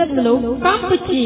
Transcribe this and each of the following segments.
សិទ្ធិមនុស្សកម្ពុជា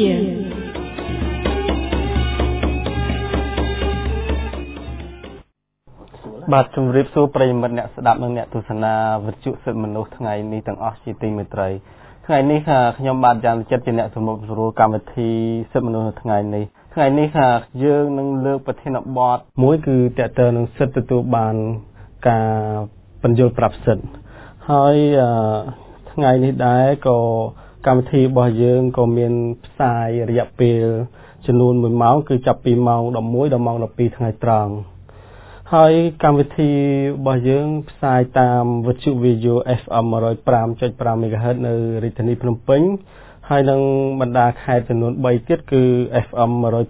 បាទជំរាបសួរប្រិយមិត្តអ្នកស្ដាប់និងអ្នកទស្សនាវិទ្យុសិទ្ធិមនុស្សថ្ងៃនេះទាំងអស់ជាទីមេត្រីថ្ងៃនេះខ្ញុំបាទយ៉ាងចិត្តជាអ្នកសម្របសម្រួលកម្មវិធីសិទ្ធិមនុស្សនៅថ្ងៃនេះយើងនឹងលើកប្រធានបទមួយគឺតកតើនឹងសិទ្ធិទទួលបានការបញ្យល់ប្រាប់សិទ្ធិហើយថ្ងៃនេះដែរក៏កម្មវិធីរបស់យើងក៏មានផ្សាយរយៈពេលចំនួន1ម៉ោងគឺចាប់ពីម៉ោង11ដល់ម៉ោង12ថ្ងៃត្រង់ហើយកម្មវិធីរបស់យើងផ្សាយតាមវិទ្យុ Video FM 105.5 MHz នៅរាជធានីភ្នំពេញហើយនិងបណ្ដាខេត្តចំនួន3ទៀតគឺ FM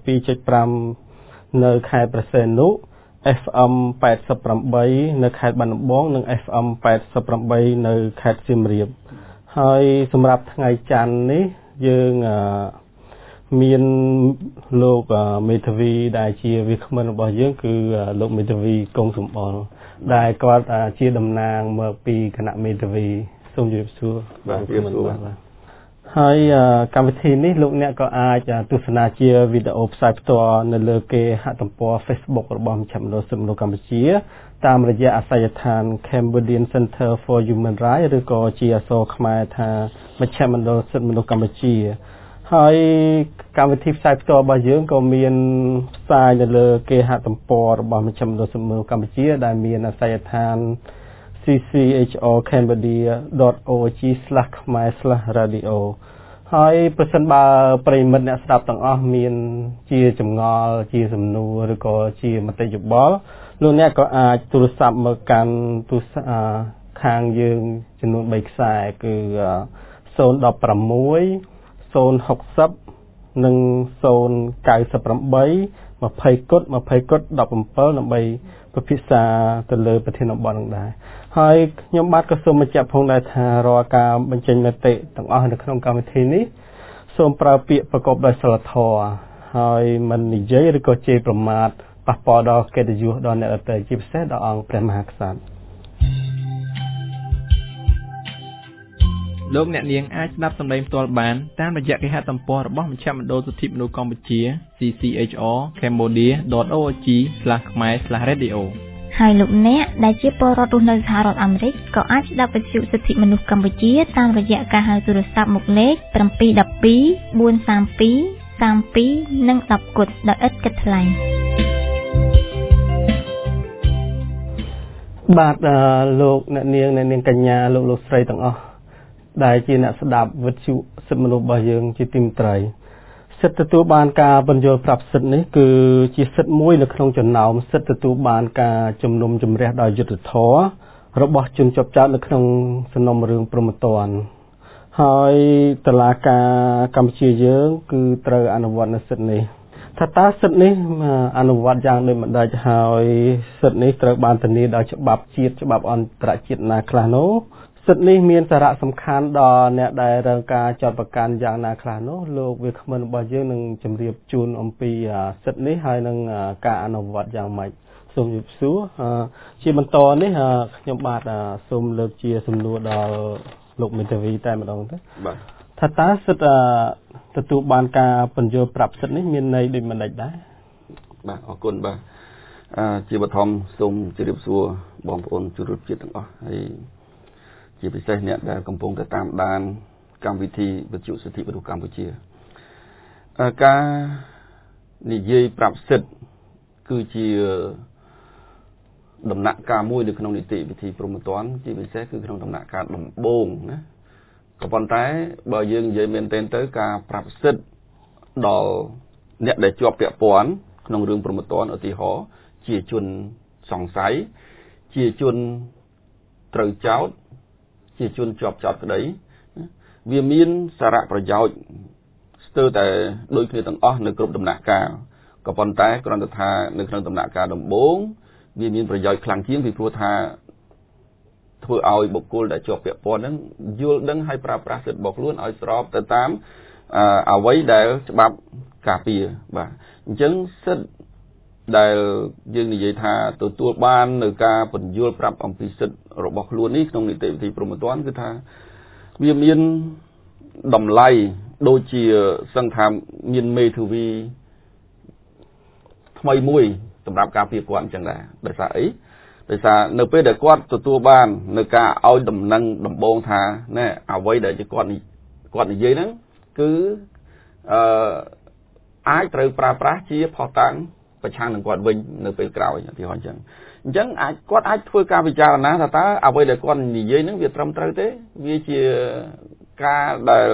102.5 នៅខេត្តព្រះសីហនុ FM 88 នៅខេត្តបាត់ដំបងនិង FM 88 នៅខេត្តសៀមរាបហើយសម្រាប់ថ្ងៃច័ន្ទនេះយើងមានលោកមេធាវីដែលជាវាគ្មិនរបស់យើងគឺលោកមេធាវីកុងសំអល់ដែលគាត់ជាតំណាងមកពីគណៈមេធាវីសូមជម្រាបសួរបាទជម្រាបសួរហើយកម្មវិធីនេះលោកអ្នកក៏អាចទស្សនាជាវីដេអូផ្សាយផ្ទាល់នៅលើគេហទំព័រ Facebook របស់មជ្ឈមណ្ឌលសិទ្ធិមនុស្សកម្ពុជាតាមរយៈអាសយដ្ឋាន Cambodian Center for Human Rights ឬក៏ជាអក្សរខ្មែរថាមជ្ឈមណ្ឌលសិទ្ធិមនុស្សកម្ពុជាហើយកម្មវិធីផ្សាយផ្ទាល់របស់យើងក៏មានផ្សាយនៅលើគេហទំព័ររបស់មជ្ឈមណ្ឌលសិទ្ធិមនុស្សកម្ពុជាដែលមានអាសយដ្ឋាន cchrcambodia.org/khmer/radio ហើយប្រសិនបើប្រិយមិត្តអ្នកស្ដាប់ទាំងអស់មានជាចម្ងល់ជាសំណួរឬក៏ជាមតិយោបល់លោកអ្នកក៏អាចទូរស័ព្ទមកកាន់ខាងយើងចំនួន3ខ្សែគឺ016 060 និង 098 20 គុត 17 ដើម្បីពិភាក្សាទៅលើប្រធានបទនឹងដែរហើយខ្ញុំបាទក៏សូមបញ្ជាក់ផងដែរថារាល់ការបញ្ចេញមតិទាំងអស់នៅក្នុងកម្មវិធីនេះសូមប្រើពាក្យប្រកបដោយសីលធម៌ហើយមិននិយាយឬក៏ជេរប្រមាថប៉ះពាល់ដល់កិត្តិយសដល់អ្នកដទៃជាពិសេសដល់អង្គព្រះមហាក្សត្រលោកអ្នកនាងអាចស្ដាប់សម្លេងផ្ទាល់បានតាមរយៈគេហទំព័ររបស់មជ្ឈមណ្ឌលសិទ្ធិមនុស្សកម្ពុជា cchrcambodia.org/khmer/radio ហើយលោកអ្នកដែលជាពលរដ្ឋរស់នៅសហរដ្ឋអាមេរិកក៏អាចស្ដាប់វិទ្យុសិទ្ធិមនុស្សកម្ពុជាតាមរយៈការហៅទូរស័ព្ទមកលេខ712 432 32និង10គុតដោយឥតគិតថ្លៃបាទលោកអ្នកនាងកញ្ញាលោកស្រីទាំងអស់ដែលជាអ្នកស្ដាប់វិទ្យុសិទ្ធិមនុស្សរបស់យើងជាទីមេត្រីសិទ្ធិទទួលបានការបញ្យល់ប្រាប់សិទ្ធិនេះគឺជាសិទ្ធិមួយនៅក្នុងចំណោមសិទ្ធិទទួលបានការជំនុំជម្រះដោយយុត្តិធម៌របស់ជនជាប់ចោទនៅក្នុងសំណុំរឿងព្រហ្មទណ្ឌហើយតុលាការកម្ពុជាយើងគឺត្រូវអនុវត្តនៅសិទ្ធិនេះថាតើសិទ្ធិនេះអនុវត្តយ៉ាងដូចម្តេចហើយសិទ្ធិនេះត្រូវបានធានាដោយច្បាប់ជាតិច្បាប់អន្តរជាតិណាខ្លះនោះសិទ្ធិនេះមានសារៈសំខាន់ដល់អ្នកដែលរងការចាត់ប្រកាន់យ៉ាងណាខ្លះនោះលោកវាគ្មិនរបស់យើងនឹងជម្រាបជូនអំពីសិទ្ធិនេះហើយនឹងការអនុវត្តយ៉ាងម៉េចសូមជម្រាបសួរជាបន្តនេះខ្ញុំបាទសូមលើកជាសំណួរដល់លោកមេធាវីតែម្ដងទៅបាទថាតើសិទ្ធិទទួលបានការបញ្យល់ប្រាប់សិទ្ធិនេះមានន័យដូចម្តេចដែរបាទអរគុណបាទជាបឋមសូមជម្រាបសួរបងប្អូនជនជាតិទាំងអស់ហើយជាពិសេសអ្នកដែលកំពុងតែតាមដានកម្មវិធីវិទ្យុសិទ្ធិមនុស្សកម្ពុជាការនិយាយប្រាប់សិទ្ធិគឺជាដំណាក់កាលមួយនៅក្នុងនីតិវិធីព្រហ្មទណ្ឌជាពិសេសគឺក្នុងដំណាក់កាលដំបូងណាក៏ប៉ុន្តែបើយើងនិយាយមែនទែនទៅការប្រាប់សិទ្ធិដល់អ្នកដែលជាប់ពាក់ព័ន្ធក្នុងរឿងព្រហ្មទណ្ឌឧទាហរណ៍ជាជនសង្ស័យជាជនត្រូវចោទជាជនជាប់ចោទក្តីវាមានសារៈប្រយោជន៍ស្ទើរតែដូចគ្នាទាំងអស់នៅគ្រប់ដំណាក់កាលក៏ប៉ុន្តែគ្រាន់តែថានៅក្នុងដំណាក់កាលដំបូងវាមានប្រយោជន៍ខ្លាំងជាងពីព្រោះថាធ្វើឲ្យបុគ្គលដែលជាប់ពាក់ព័ន្ធហ្នឹងយល់ដឹងហើយប្រើប្រាស់សិទ្ធិរបស់ខ្លួនឲ្យស្របទៅតាមអ្វីដែលច្បាប់ការពារបាទអញ្ចឹងសិទ្ធិដែលយើងនិយាយថាទទួលបាននៅការពន្យល់ប្រាប់អំពីសិទ្ធិរបស់ខ្លួននេះក្នុងនីតិវិធីព្រហ្មទណ្ឌគឺថាវាមាន đầm lay đôi chia sang tham miền mê thư vi thay mùi tầm đạp cà phê quan chẳng đã đời xa ấy đời xa nơi bây để quan tụi tua ban nơi cả ao đầm nâng đầm bông thà nè à vậy để cho con ở dưới nắng cứ ai trời pra chia phò tangประชาหนึ่งก่อนวิ่งในเป็นกล่าวอย่างที่họ chẳng chẳng ai có ai thôi ca bị cha là ta à bây giờ con gì dưới những việc trầm trời thế vì chỉ ca đời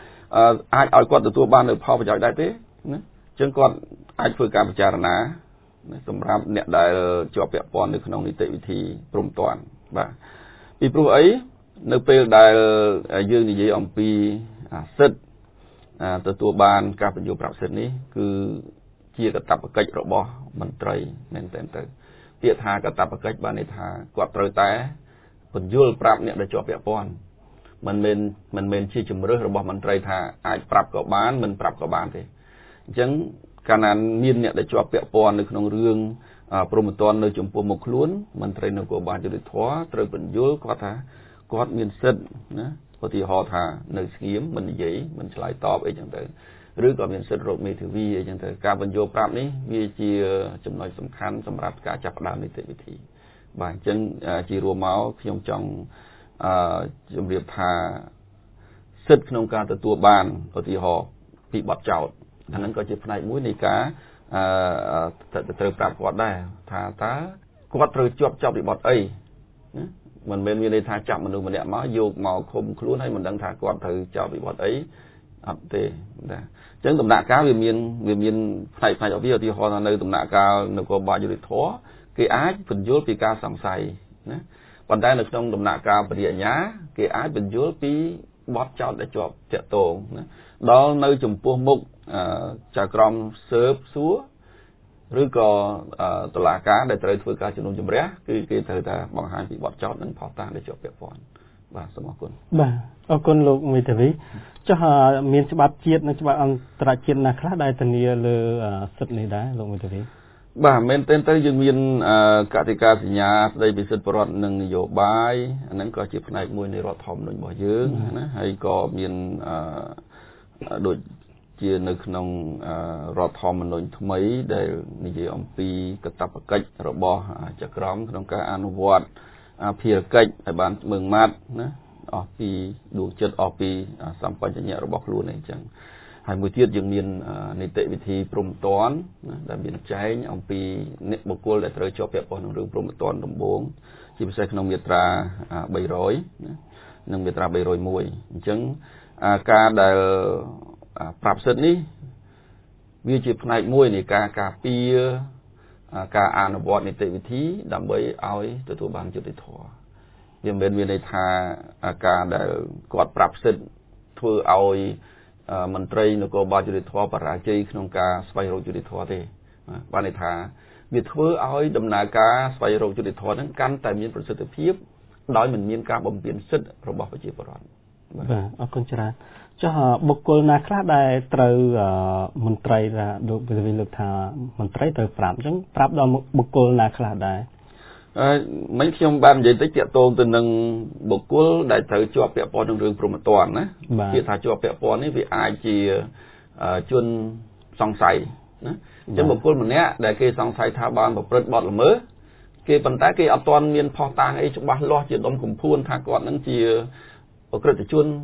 ai ở con từ tua ban được phò bị chạy đại thế chẳng còn ai thôi ca bị cha làสำหรับเนี่ยได้จอบเปียปอนในขนมนิติวิธีปรุงตอนบ่าปีปรุงไอ้ในเปลได้ยืนยี่องปีสิทธิ์ตัวบานการเป็นอยู่ปรับสิทธิ์นี้คือเกี่ยวกับตับประกิจระบอบมันไตรเน้นเต็มเต็มเปียทากับตับประกิจบานในทากวาดเตยแต่ผลยุ่งปรับเนี่ยได้จอบเปียปอนมันเป็นชี้จุ่มเรื่องระบอบมันไตรทาอาจปรับกับบ้านมันปรับกับบ้านเลยจังการนั้นมีนเนี่ยได้จอบเปียปอนในขนมเรื่องโปรโมตอนในจุ่มปูมกล้วนมันไตรในกับบานจะได้ท้อเตยผลยุ่งก็ท่ากอดมีนเส้นนะพอที่หอทาในสกีมมันใหญ่มันฉลายตอบไอ้จังเตยหรือก็เป็นเส้นโรคเมทิวีอย่างเถอะการบรรจุปรับนี้วิจีจำนวนสำคัญสำหรับการจับดาวในเทวิธีบางจังจีรัวเมาส์ขยมจงจำเรียบทาเส้นขนมการตัวบานพอที่หอปีบอดเจ้าดังนั้นก็จะพนัยมุ้ยในการเติมปรับกอดได้ทาตากอดเติมจบปีบอดเอ้มันเป็นมีในทางจับมันดูมันเนี่ยมาโยกเมาคมคลุ้นให้มันดังทากอดเติมจบปีบอดเอ้อับเตะจังตุ่มหน้าก้าววิมีนไฟออกวิวที่ฮอในตุ่มหน้าก้าวในกบาอยู่ในท้อกี่อาจเป็นยุลปีกาสังไสนะวันใดในตรงตุ่มหน้าก้าวปฏิญญากี่อาจเป็นยุลปีบอสเจ้าได้จบเจตโตนะดอลในจุ่มพวงมุกจากกรมเซิร์ฟซัวหรือก็ตลาดก้าได้เตยฟื้นการจุ่มจุ่มเรียคือเธอแต่บางหางปีบอสเจ้านั้นพอตาได้จบเปียปอนบ่าสมคุณบ่าเอาคนลูกมีแต่วิจะหามีฉบับเจียดนะฉบับอันตรายเจียดนะคลาได้ตันเนียเลยสุดนี้ได้ลูกมีแต่วิบ่าเมนเต้นแต่ยังมีกติกาสัญญาได้พิสูจน์ประวัติหนึ่งนโยบายอันนั้นก็จีบในมวยในรถทอมหนึ่งบ่อยืงนะให้ก็มีโดยเจียในขนมรถทอมหนึ่งทำไมได้ในเยี่ยมปีกระตับกระกิจระบอบจักรมขนมการอนุวัตเพียร์กิจในบ้านเมืองมัดนะออกปีดูจุดออกปีสัมปัญญะระบบรู้ในจังให้มือเทียดยังมีในเตวิธีปรุงตอนได้มีใจออกปีเนบุกลได้เตยจบเปียปอนเรื่องปรุงตอนดมบงที่เป็นขนมเมตราใบร้อยหนึ่งเมตราใบร้อยมวยจังการได้ปรับเสร็จนี้วิจิตรในมวยในการปีการอ่านบทในเตวิธีดำใบเอาตัวบางจุดที่ถั่วยังเป็นวินัยทาอาการได้กอดปรับเสร็จทั่วเอามันเตยนกบาจุดทั่วปราจีขนมกาสไปโรจุดทั่วที่วินัยทาวิทั่วเอาดำนากาสไปโรจุดทั่วนั้นกันแต่มีประสิทธิภาพโดยมันมีการบำเพ็ญสิทธิ์ระบบประชีพรอนเอาคนจราจะบุคคลนาคลาได้เตยมันเตยละดูเป็นวิลุทามันเตยเตยปรับจังปรับโดยบุคคลนาคลาได้ mấy khi ông ban vậy tới chợ tôn từ nâng bộ cố đại tử cho bẹ pon trong rừng prom toàn á khi thà cho bẹ pon ấy vì ai chỉ chuyên song sài chứ bộ cố mình nè đại khi song sài thà ban một bớt bọt là mới khi bàn tay khi toàn miền phò tang ấy chụp ban lo chỉ đom cùng phun thà còn nâng chỉ bộ cố chỉ chuyên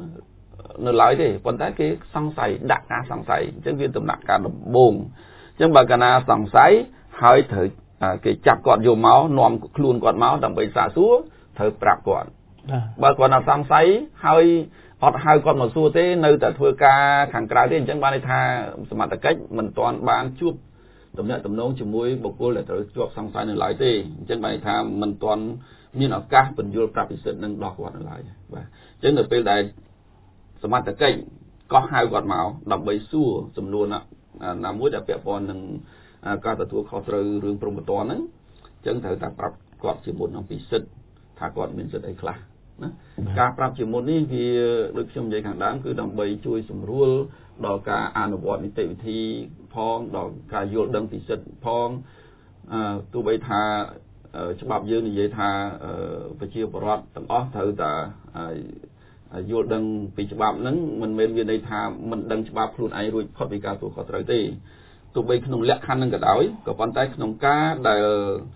nơi lái thì bàn tay khi song sài đặt cá song sài chứ viên tụm đặt cá đầm bồn chứ bà cả na song sài hơi thử cái chặt quạt vô máu nòm luôn quạt máu đầm bị xả xuống thở bạc quạt bà còn là sang sấy hơi hoặc hai con một xua thế nơi tại thưa ca hàng trái đến chẳng ban này tha mà ta cách mình toàn ban chuột tầm nhận tầm nông chỉ muối bột cô lại tới chuột sang sấy này lại thế chẳng ban này tha mình toàn như là cá bình vô bạc bị sệt nâng đỏ quạt lại và chẳng được bên đây mà ta cách có hai quạt máu đầm bị xua tầm luôn ạ làm muối đã bẹp bòn nângการตัวเขาเรื่องเรื่องโปรโมตอนนั้นจึงเธอแต่ปรับกอดจิมุนน้องปีสิทธิ์ถ้ากอดเป็นสิทธิ์ไอ้คลานะการปรับจิมุนนี่คือลึกชมใจขังด้านคือดำใบช่วยสมรู้ดอกการอ่านบทนิติวิธีพองดอกการโยนดังปีสิทธิ์พองตัวใบทาฉบับยืนในใบทาไปเชี่ยวประวัติตั้งอ้อเธอแต่យល់ដឹងពីច្បាប់ហ្នឹងមិនមែនមានន័យថាមិនដឹងច្បាប់ខ្លួនឯងរួចផុតពីការទទួលខុសត្រូវទេទោះបីក្នុងលក្ខខណ្ឌហ្នឹងក៏ដោយក៏ប៉ុន្តែក្នុងការដែល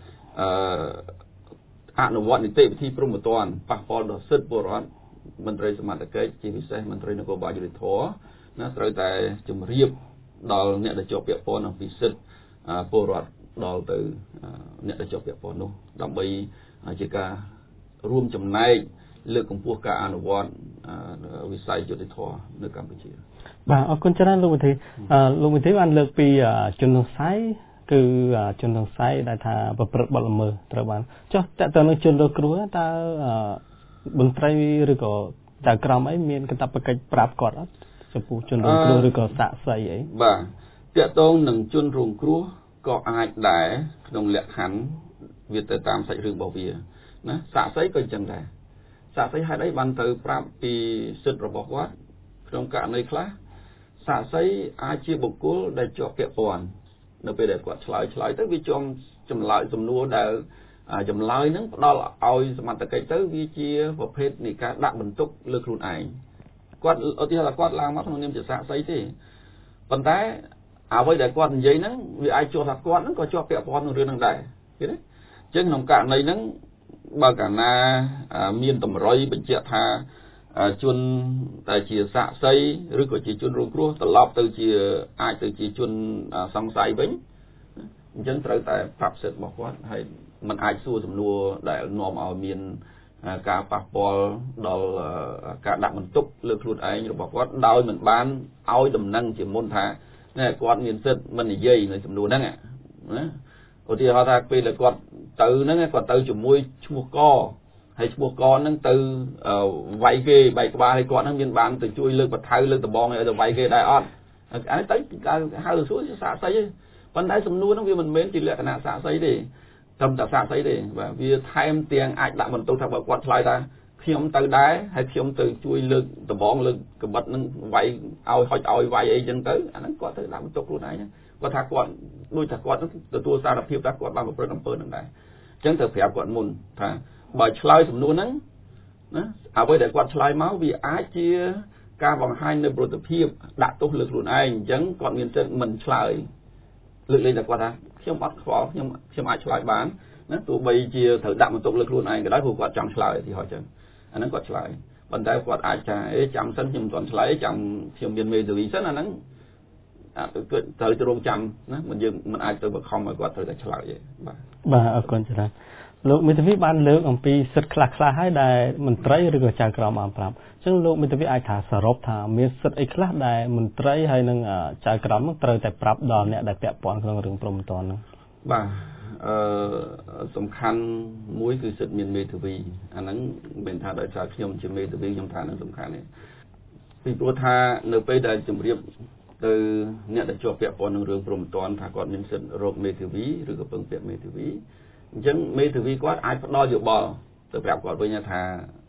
អនុវត្តនីតិវិធីព្រហ្មទណ្ឌប៉ះពាល់ដល់សិទ្ធិពលរដ្ឋមន្ត្រីសមត្ថកិច្ចជាពិសេសមន្ត្រីនគរបាលយុតិធម៌ណាត្រូវតែជម្រាបដល់អ្នកដែលជាប់ពាក់ព័ន្ធអំពីសិទ្ធិពលរដ្ឋដល់ទៅអ្នកដែលជាប់ពាក់ព័ន្ធនោះដើម្បីជាការរួមចំណែកលើកកម្ពស់ការអនុវត្តវិស័យយុតិធម៌នៅកម្ពុជាបាទអរគុណច្រើនលោកវិធីបានលើកពីជនសង្ស័យគឺជនសង្ស័យដែលថាប្រព្រឹត្តបទល្មើសត្រូវបានចុះតើតើនឹងជនរងគ្រោះតើមន្ត្រីឬក៏ចៅក្រមអីមានកាតព្វកិច្ចប្រាប់គាត់អត់ចំពោះជនរងគ្រោះឬក៏សាក្សីអីបាទតើតើនឹងជនរងគ្រោះក៏អាចដែរក្នុងលក្ខខណ្ឌវាទៅតាមសាច់រឿងរបស់វាណាសាក្សីក៏អញ្ចឹងដែរសាក្សីហេតុអីបានទៅប្រាប់ពីសិទ្ធិរបស់គាត់ក្នុងករណីខ្លះសាក្សីអាចជាបុគ្គលដែលជាប់ពាក់ព័ន្ធនៅពេលដែលគាត់ឆ្លើយទៅវាជាប់ចម្លើយសំណួរដែលចម្លើយហ្នឹងផ្ដល់ឲ្យសមត្ថកិច្ចទៅវាជាប្រភេទនៃការដាក់បន្ទុកលើខ្លួនឯងគាត់ឧទាហរណ៍គាត់ឡើងមកក្នុងនាមជាសាក្សីទេប៉ុន្តែអ្វីដែលគាត់និយាយហ្នឹងវាអាចជាប់ថាគាត់ហ្នឹងក៏ជាប់ពាក់ព័ន្ធនឹងរឿងហ្នឹងដែរឃើញទេអញ្ចឹងក្នុងករណីហ្នឹងបើកាលណាមានតម្រុយបញ្ជាក់ថាជនតែជាសាក្សីឬក៏ជាជនរងគ្រោះត្រឡប់ទៅជាអាចទៅជាជនសង្ស័យវិញអញ្ចឹងត្រូវតែប្រាប់សិទ្ធិរបស់គាត់ហើយมันអាចសួរសំណួរដែលនាំឲ្យមានការប៉ះពាល់ដល់ការដាក់បន្ទុកលើខ្លួនឯងរបស់គាត់ដោយមិនបានឲ្យដំណឹងជាមុនថាគាត់មានសិទ្ធិមិននិយាយនៅសំណួរហ្នឹងណាឧទាហរណ៍ថាពេលដែលគាត់ទៅហ្នឹងគាត់ទៅជាមួយឈ្មោះកហើយឈ្មោះកហ្នឹងទៅវាយគេបែកក្បាលឲ្យគាត់ហ្នឹងមានបានទៅជួយលើកបថៅលើកដបងឲ្យទៅវាយគេដែរអត់អានេះទៅការហៅសួរជាសាក្សីទេប៉ុន្តែសំណួរហ្នឹងវាមិនមែនជាលក្ខណៈសាក្សីទេត្រឹមតែសាក្សីទេបាទវាថែមទាំងអាចដាក់បន្ទុកថាបើគាត់ឆ្លើយថាខ្ញុំទៅដែរហើយខ្ញុំទៅជួយលើកដបងលើកកបិតហ្នឹងវាយឲ្យហុចឲ្យវាយអីចឹងទៅអាហ្នឹងគាត់ទៅដាក់បន្ទុកខ្លួនឯងគាត់ថាគាត់ដូចថាគាត់ទទួលសារភាពថាគាត់បានប្រព្រឹត្តអំពើហ្នឹងដែរអញ្ចឹងត្រូវប្រាប់គាត់មុនថាបើឆ្លើយសំណួរហ្នឹងណាអ្វីដែលគាត់ឆ្លើយមកវាអាចជាការបង្ហាញនៅប្រតិភិបដាក់ទោសលើខ្លួនឯងអញ្ចឹងគាត់មានចិត្តមិនឆ្លើយលើកលែងតែគាត់ថាខ្ញុំអត់ខ្វល់ខ្ញុំអាចឆ្លើយបានណាទោះបីជាត្រូវដាក់បន្ទុកលើខ្លួនឯងក៏ដោយព្រោះគាត់ចង់ឆ្លើយទីហោះអញ្ចឹងអាហ្នឹងគាត់ឆ្លើយប៉ុន្តែគាត់អាចថាចាំសិនខ្ញុំមិនទាន់ឆ្លើយចាំខ្ញុំមានមេធាវីសិនអាហ្នឹងត្រូវទៅរងចាំណាយើងមិនអាចទៅបង្ខំឲ្យគាត់ត្រូវតែឆ្លើយទេបាទអរគុណច្រើនលោកមេធាវីបានលើកអំពីសិទ្ធិខ្លះហើយដែលមន្ត្រីឬក៏ចៅក្រមបានប្រាប់អញ្ចឹងលោកមេធាវីអាចថាសរុបថាមានសិទ្ធិអីខ្លះដែលមន្ត្រីហើយនឹងចៅក្រមត្រូវតែប្រាប់ដល់អ្នកដែលពាក់ព័ន្ធក្នុងរឿងព្រហ្មទណ្ឌហ្នឹងបាទសំខាន់មួយគឺសិទ្ធិមានមេធាវីអាហ្នឹងមិនថាដោយសារខ្ញុំជាមេធាវីខ្ញុំថានឹងសំខាន់ទេពីព្រោះថានៅពេលដែលជម្រាបទៅអ្នកដែលជាប់ពាក់ព័ន្ធនឹងរឿងព្រហ្មទណ្ឌថាគាត់មានសិទ្ធិរកមេធាវីឬក៏ពឹងពាក់មេធាវីអញ្ចឹងមេធាវីគាត់អាចផ្ដល់យោបល់ទៅប្រាប់គាត់វិញថា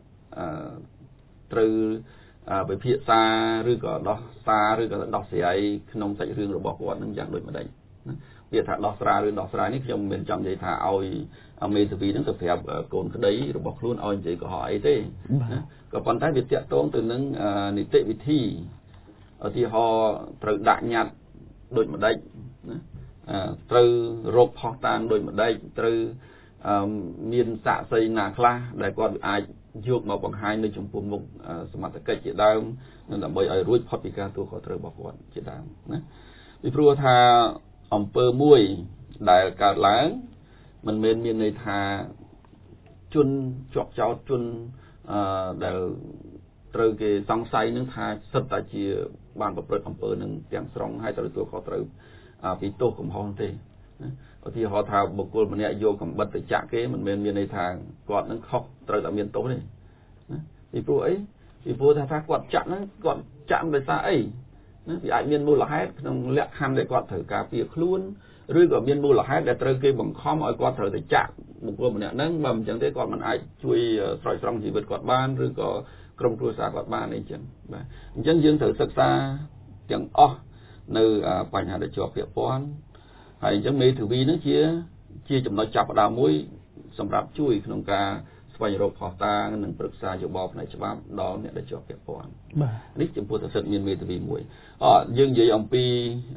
ត្រូវវិភាសាឬក៏ដោះសារឬក៏ដោះស្រាយក្នុងសាច់រឿងរបស់គាត់នឹងយ៉ាងដូចម្ដេចណាវាថាដោះស្រាយឬដោះស្រាយនេះខ្ញុំមិនចង់និយាយថាឲ្យមេធាវីនឹងទៅប្រាប់កូនក្តីរបស់ខ្លួនឲ្យនិយាយកុហកអីទេណាក៏ប៉ុន្តែវាតាក់ទងទៅនឹងនីតិវិធីឧទាហរណ៍ត្រូវដាក់ញត្តិដូចម្ដេចណាត្រូវរកផុសតាងដូចម្ដេចត្រូវមានសាក្សីណាខ្លះដែលគាត់អាចយកមកបង្ហាញនៅចំពោះមុខសមត្ថកិច្ចជាដើមដើម្បីឲ្យរួចផុតពីការទទួលខុសត្រូវរបស់គាត់ជាដើមណាពីព្រោះថាអំពើមួយដែលកើតឡើងមិនមែនមានន័យថាជនជាប់ចោទជនដែលត្រូវគេសង្ស័យនឹងថាសិតតែជាបានប្រព្រឹត្តអំពើនឹងទាំងស្រុងហើយត្រូវទទួលខុសត្រូវពីទោសកំហុសទេណាឧទាហរណ៍ថាបុគ្គលម្នាក់យកកំបិតទៅចាក់គេមិនមែនមានន័យថាគាត់នឹងខុសត្រូវតែមានទោសទេណាពីព្រោះអីពីព្រោះថាគាត់ចាក់ហ្នឹងគាត់ចាក់ដោយសារអីណាវាអាចមានមូលហេតុក្នុងលក្ខខណ្ឌដែលគាត់ត្រូវការពារខ្លួនឬក៏មានមូលហេតុដែលត្រូវគេបង្ខំឲ្យគាត់ត្រូវទៅចាក់បុគ្គលម្នាក់ហ្នឹងបើមិនចឹងទេគាត់មិនអាចជួយស្រោចស្រង់ជីវិតគាត់បានឬក៏ក្រុមគ្រួសារគាត់បានអីចឹងបាទអញ្ចឹងយើងត្រូវសិក្សាទាំងអស់នៅបញ្ហាដែលជាប់ពាក់ព័ន្ធហើយអញ្ចឹងមេធាវីហ្នឹងជាចំណុចចាប់ផ្ដើមមួយសម្រាប់ជួយក្នុងការស្វែងរកផុសតាងនិងប្រឹក្សាយោបល់ផ្នែកច្បាប់ដល់អ្នកដែលជាប់ពាក់ព័ន្ធនេះចំពោះសិទ្ធិមានមេធាវីមួយយើងនិយាយអំពី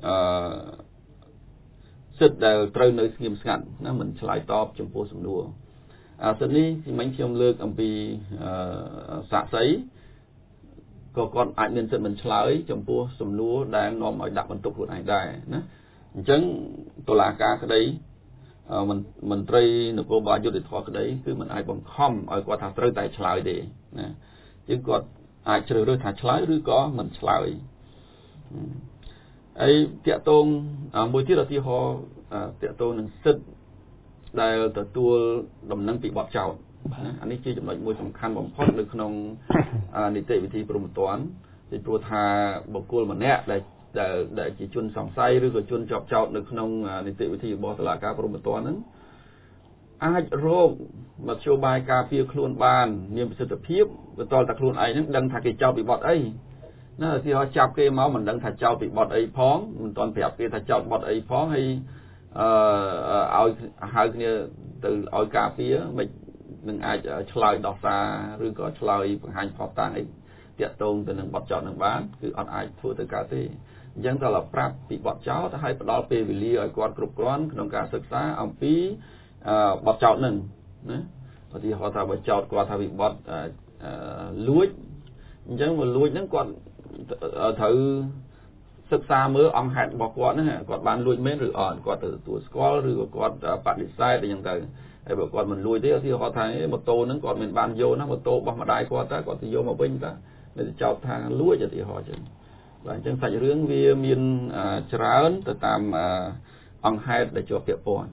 សិទ្ធិដែលត្រូវនៅស្ងៀមស្ងាត់ណាមិនឆ្លើយតបចំពោះសំណួរសិទ្ធិនេះទីមិញខ្ញុំលើកអំពីសាក្សីក៏គាត់អាចមានសិទ្ធិមិនឆ្លើយចំពោះសំណួរដែលនាំឲ្យដាក់បន្ទុកខ្លួនឯងដែរណាអញ្ចឹងតុលាការក្តីមន្ត្រីនគរបាលយុត្តិធម៌ក្តីគឺមិនអាចបង្ខំឲ្យគាត់ថាត្រូវតែឆ្លើយទេណាជាងគាត់អាចជ្រើសរើសថាឆ្លើយឬក៏មិនឆ្លើយហើយតាក់ទងមួយទៀតឧទាហរណ៍តាក់ទងនឹងសិទ្ធិដែលទទួលដំណឹងពីបទចោទអានេះជាចំណុចមួយសំខាន់បំផុតនៅក្នុងនីតិវិធីព្រហ្មទណ្ឌពីព្រោះថាបុគ្គលម្នាក់ដែលជាជនសង្ស័យឬក៏ជនជាប់ចោទនៅក្នុងនីតិវិធីរបស់តុលាការព្រហ្មទណ្ឌហ្នឹងអាចរកមធ្យោបាយការពារខ្លួនបានមានប្រសិទ្ធភាពបន្តតែខ្លួនឯងហ្នឹងដឹងថាគេចោទពីបទអីណាឧទាហរណ៍ចាប់គេមកមិនដឹងថាចោទពីបទអីផងមិនទាន់ប្រាប់គេថាចោទបទអីផងហើយឲ្យហៅគ្នាទៅឲ្យការពារមិននឹងអាចឆ្លើយដោះសារឬក៏ឆ្លើយបង្ហាញផុសតាងអីតាក់ទងទៅនឹងបទចោទនឹងបានគឺអត់អាចធ្វើទៅកើតទេអញ្ចឹងតើប្រាប់ពីបទចោទហើយផ្ដល់ពេលវេលាឲ្យគាត់គ្រប់គ្រាន់ក្នុងការសិក្សាអំពីបទចោទនឹងណាឧទាហរណ៍ថាបើចោទគាត់ថាពីបទលួចអញ្ចឹងមកលួចហ្នឹងគាត់ត្រូវសិក្សាមើលអង្គហេតុរបស់គាត់ហ្នឹងគាត់បានលួចមែនឬអត់គាត់ទៅទទួលស្គាល់ឬក៏គាត់បដិសេធអីចឹងទៅហើយបើគាត់មិនលួចទេឧទាហរណ៍ថាម៉ូតូហ្នឹងគាត់មិនបានយកណាម៉ូតូរបស់ម្ដាយគាត់ទៅគាត់ទៅយកមកវិញតានៅចោទថាលួចឧទាហរណ៍ចឹងបាទអញ្ចឹងសាច់រឿងវាមានច្រើនទៅតាមអង្គហេតុដែលជាប់ពាក់ព័ន្ធ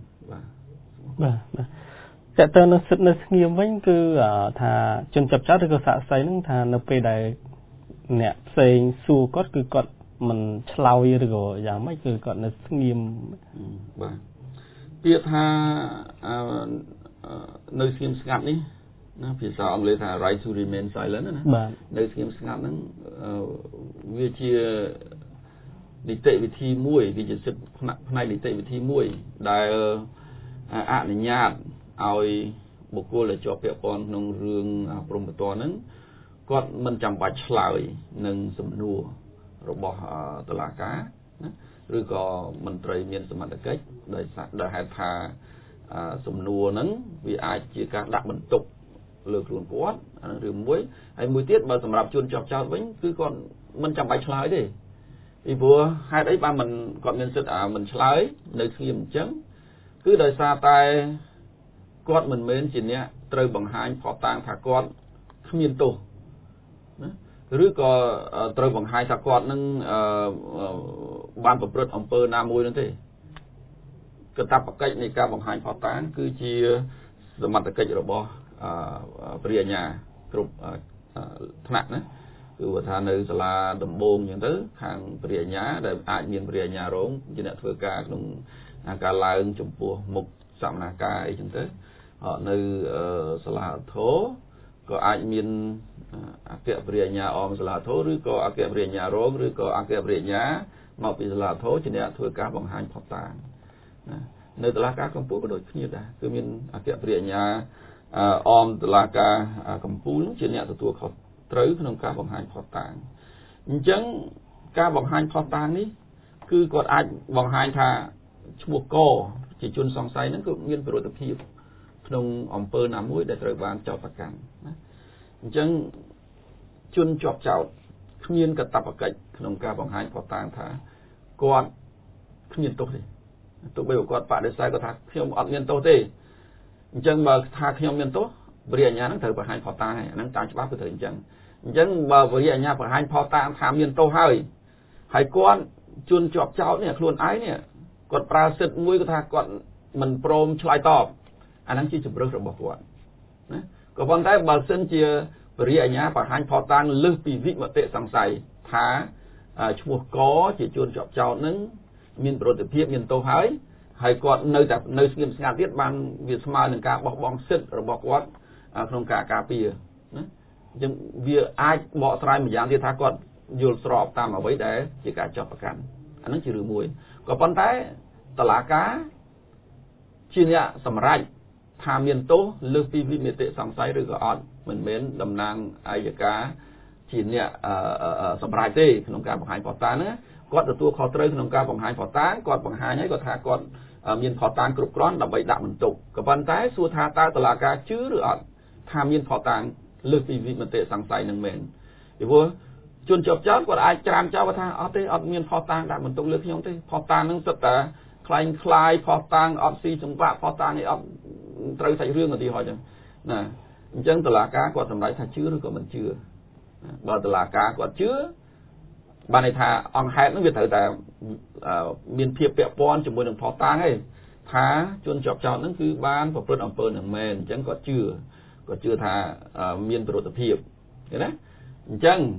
បាទតើតើនៅសិទ្ធិនៅស្ងៀមវិញគឺថាជនចាប់ចោទឬក៏សាក្សីហ្នឹងថានៅពេលដែលអ្នកផ្សេងសួរគាត់គឺគាត់មិនឆ្លើយឬក៏យ៉ាងម៉េចគឺគាត់នៅស្ងៀមបាទពាក្យថានៅស្ងៀមស្ងាត់នេះណាភាសាអង់គ្លេសថា right to remain silent ណានៅស្ងៀមស្ងាត់ហ្នឹងវាជានីតិវិធីមួយវាជាសិទ្ធិផ្នែកនីតិវិធីមួយដែលអនុញ្ញាតឲ្យបុគ្គលដែលជាប់ពាក់ព័ន្ធក្នុងរឿងព្រហ្មទណ្ឌហ្នឹងគាត់មិនចាំបាច់ឆ្លើយនឹងសំណួររបស់តុលាការណាឬក៏មន្ត្រីមានសមត្ថកិច្ចដែលហេតុថាសំណួរហ្នឹងវាអាចជាការដាក់បន្ទុកលើខ្លួនគាត់ឬមួយហើយមួយទៀតបើសម្រាប់ជនជាប់ចោទវិញគឺគាត់មិនចាំបាច់ឆ្លើយទេពីព្រោះហេតុអីបានមិនគាត់មានសិទ្ធិមិនឆ្លើយនៅស្ងៀមអញ្ចឹងគឺដោយសារតែគាត់មិនមែនជាអ្នកត្រូវបង្ហាញផុសតាងថាគាត់គ្មានទោសណាឬក៏ត្រូវបង្ហាញថាគាត់នឹងបានប្រព្រឹត្តអំពើណាមួយនោះទេកាតព្វកិច្ចនៃការបង្ហាញផុសតាងគឺជាសមត្ថកិច្ចរបស់ព្រះអាជ្ញាគ្រប់ថ្នាក់ណាគឺថានៅសាលាដំបូងអញ្ចឹងទៅខាងព្រះអាជ្ញាដែលអាចមានព្រះអាជ្ញារងជាអ្នកធ្វើការក្នុងការឡើងចំពោះមុខសកម្មភាពអីចឹងទៅនៅសាលាធរក៏អាចមានអគ្គព្រះអាជ្ញាអមសាលាធរឬក៏អគ្គព្រះអាជ្ញារងឬក៏អគ្គព្រះអាជ្ញាមកពីសាលាធរជាអ្នកធ្វើការបង្ហាញផុសតាងណានៅតុលាការកំពូលក៏ដូចគ្នាដែរគឺមានអគ្គព្រះអាជ្ញាអមតុលាការកំពូលជាអ្នកទទួលខុសត្រូវក្នុងការបង្ហាញផុសតាងអញ្ចឹងការបង្ហាញផុសតាងនេះគឺគាត់អាចបង្ហាញថាឈ្មោះកជាជនសង្ស័យហ្នឹងគឺមានប្រតិភិបក្នុងអំពើណាមួយដែលត្រូវបានចោទប្រកាន់ណាអញ្ចឹងជនជាប់ចោទគ្មានកាតព្វកិច្ចក្នុងការបង្ហាញផុសតាងថាគាត់គ្មានទោសទេទោះបីគាត់បដិសេធគាត់ថាខ្ញុំអត់មានទោសទេអញ្ចឹងបើថាខ្ញុំមានទោសព្រះអាជ្ញាហ្នឹងត្រូវបង្ហាញផុសតាងហើយអាហ្នឹងតាមច្បាប់គឺត្រូវអញ្ចឹងបើព្រះអាជ្ញាបង្ហាញផុសតាងថាមានទោសហើយគាត់ជនជាប់ចោទនេះខ្លួនឯងនេះគាត់ប្រើសិទ្ធិមួយគាត់ថាគាត់មិនព្រមឆ្លើយតបអាហ្នឹងជាជំរើសរបស់គាត់ណាក៏ប៉ុន្តែបើសិនជាព្រះអាជ្ញាបង្ហាញផុសតាងលើសពីវិមតិសង្ស័យថាឈ្មោះកជាជនជាប់ចោទហ្នឹងមានប្រតិភិបមានទោសហើយគាត់នៅតែនៅស្ងៀមស្ងាត់ទៀតបានវាស្មើនឹងការបោះបង់សិទ្ធិរបស់គាត់ក្នុងការការពារណាអញ្ចឹងវាអាចបកស្រាយម្យ៉ាងទៀតថាគាត់យល់ស្របតាមអ្វីដែលជាការចាប់ប្រកាន់អាហ្នឹងជារឿងមួយក៏ប៉ុន្តែតុលាការជាអ្នកសម្រេចថាមានទោសលើសពីវិមតិសង្ស័យឬក៏អត់មិនមែនតំណាងអាយកាជាអ្នកសម្រាប់ទេក្នុងការបង្ហាញផតតាហ្នឹងគាត់ទទួលខុសត្រូវក្នុងការបង្ហាញផតតាគាត់បង្ហាញហើយគាត់ថាគាត់មានផតតាគ្រប់គ្រាន់ដើម្បីដាក់បន្ទុកក៏ប៉ុន្តែសួរថាតើតុលាការជឿឬអត់ថាមានផតតាលើសពីវិមតិសង្ស័យនឹងមែនពីព្រោះជនជាប់ចោតគាត់អាចច្រានចោលថាអត់ទេអត់មានផតតាដាក់បន្ទុកលើខ្ញុំទេផតតានឹងសិតតែខ្លែងខ្លាយផតតាអត់ស៊ីចង្វាក់ផតតានេះអត់ត្រូវសាច់រឿងឧទាហរណ៍ចឹងណាអញ្ចឹងតុលាការគាត់សម្រេចថាជឿឬក៏មិនជឿបើតុលាការគាត់ជឿបានន័យថាអង្គហេតុនឹងវាត្រូវតែមានភាពពាក់ព័ន្ធជាមួយនឹងផតតាឯងថាជនជាប់ចោតនឹងគឺបានប្រព្រឹត្តអំពើនឹងមែនអញ្ចឹងគាត់ជឿថាមានប្រតិភិបឃើញណាអញ្ចឹង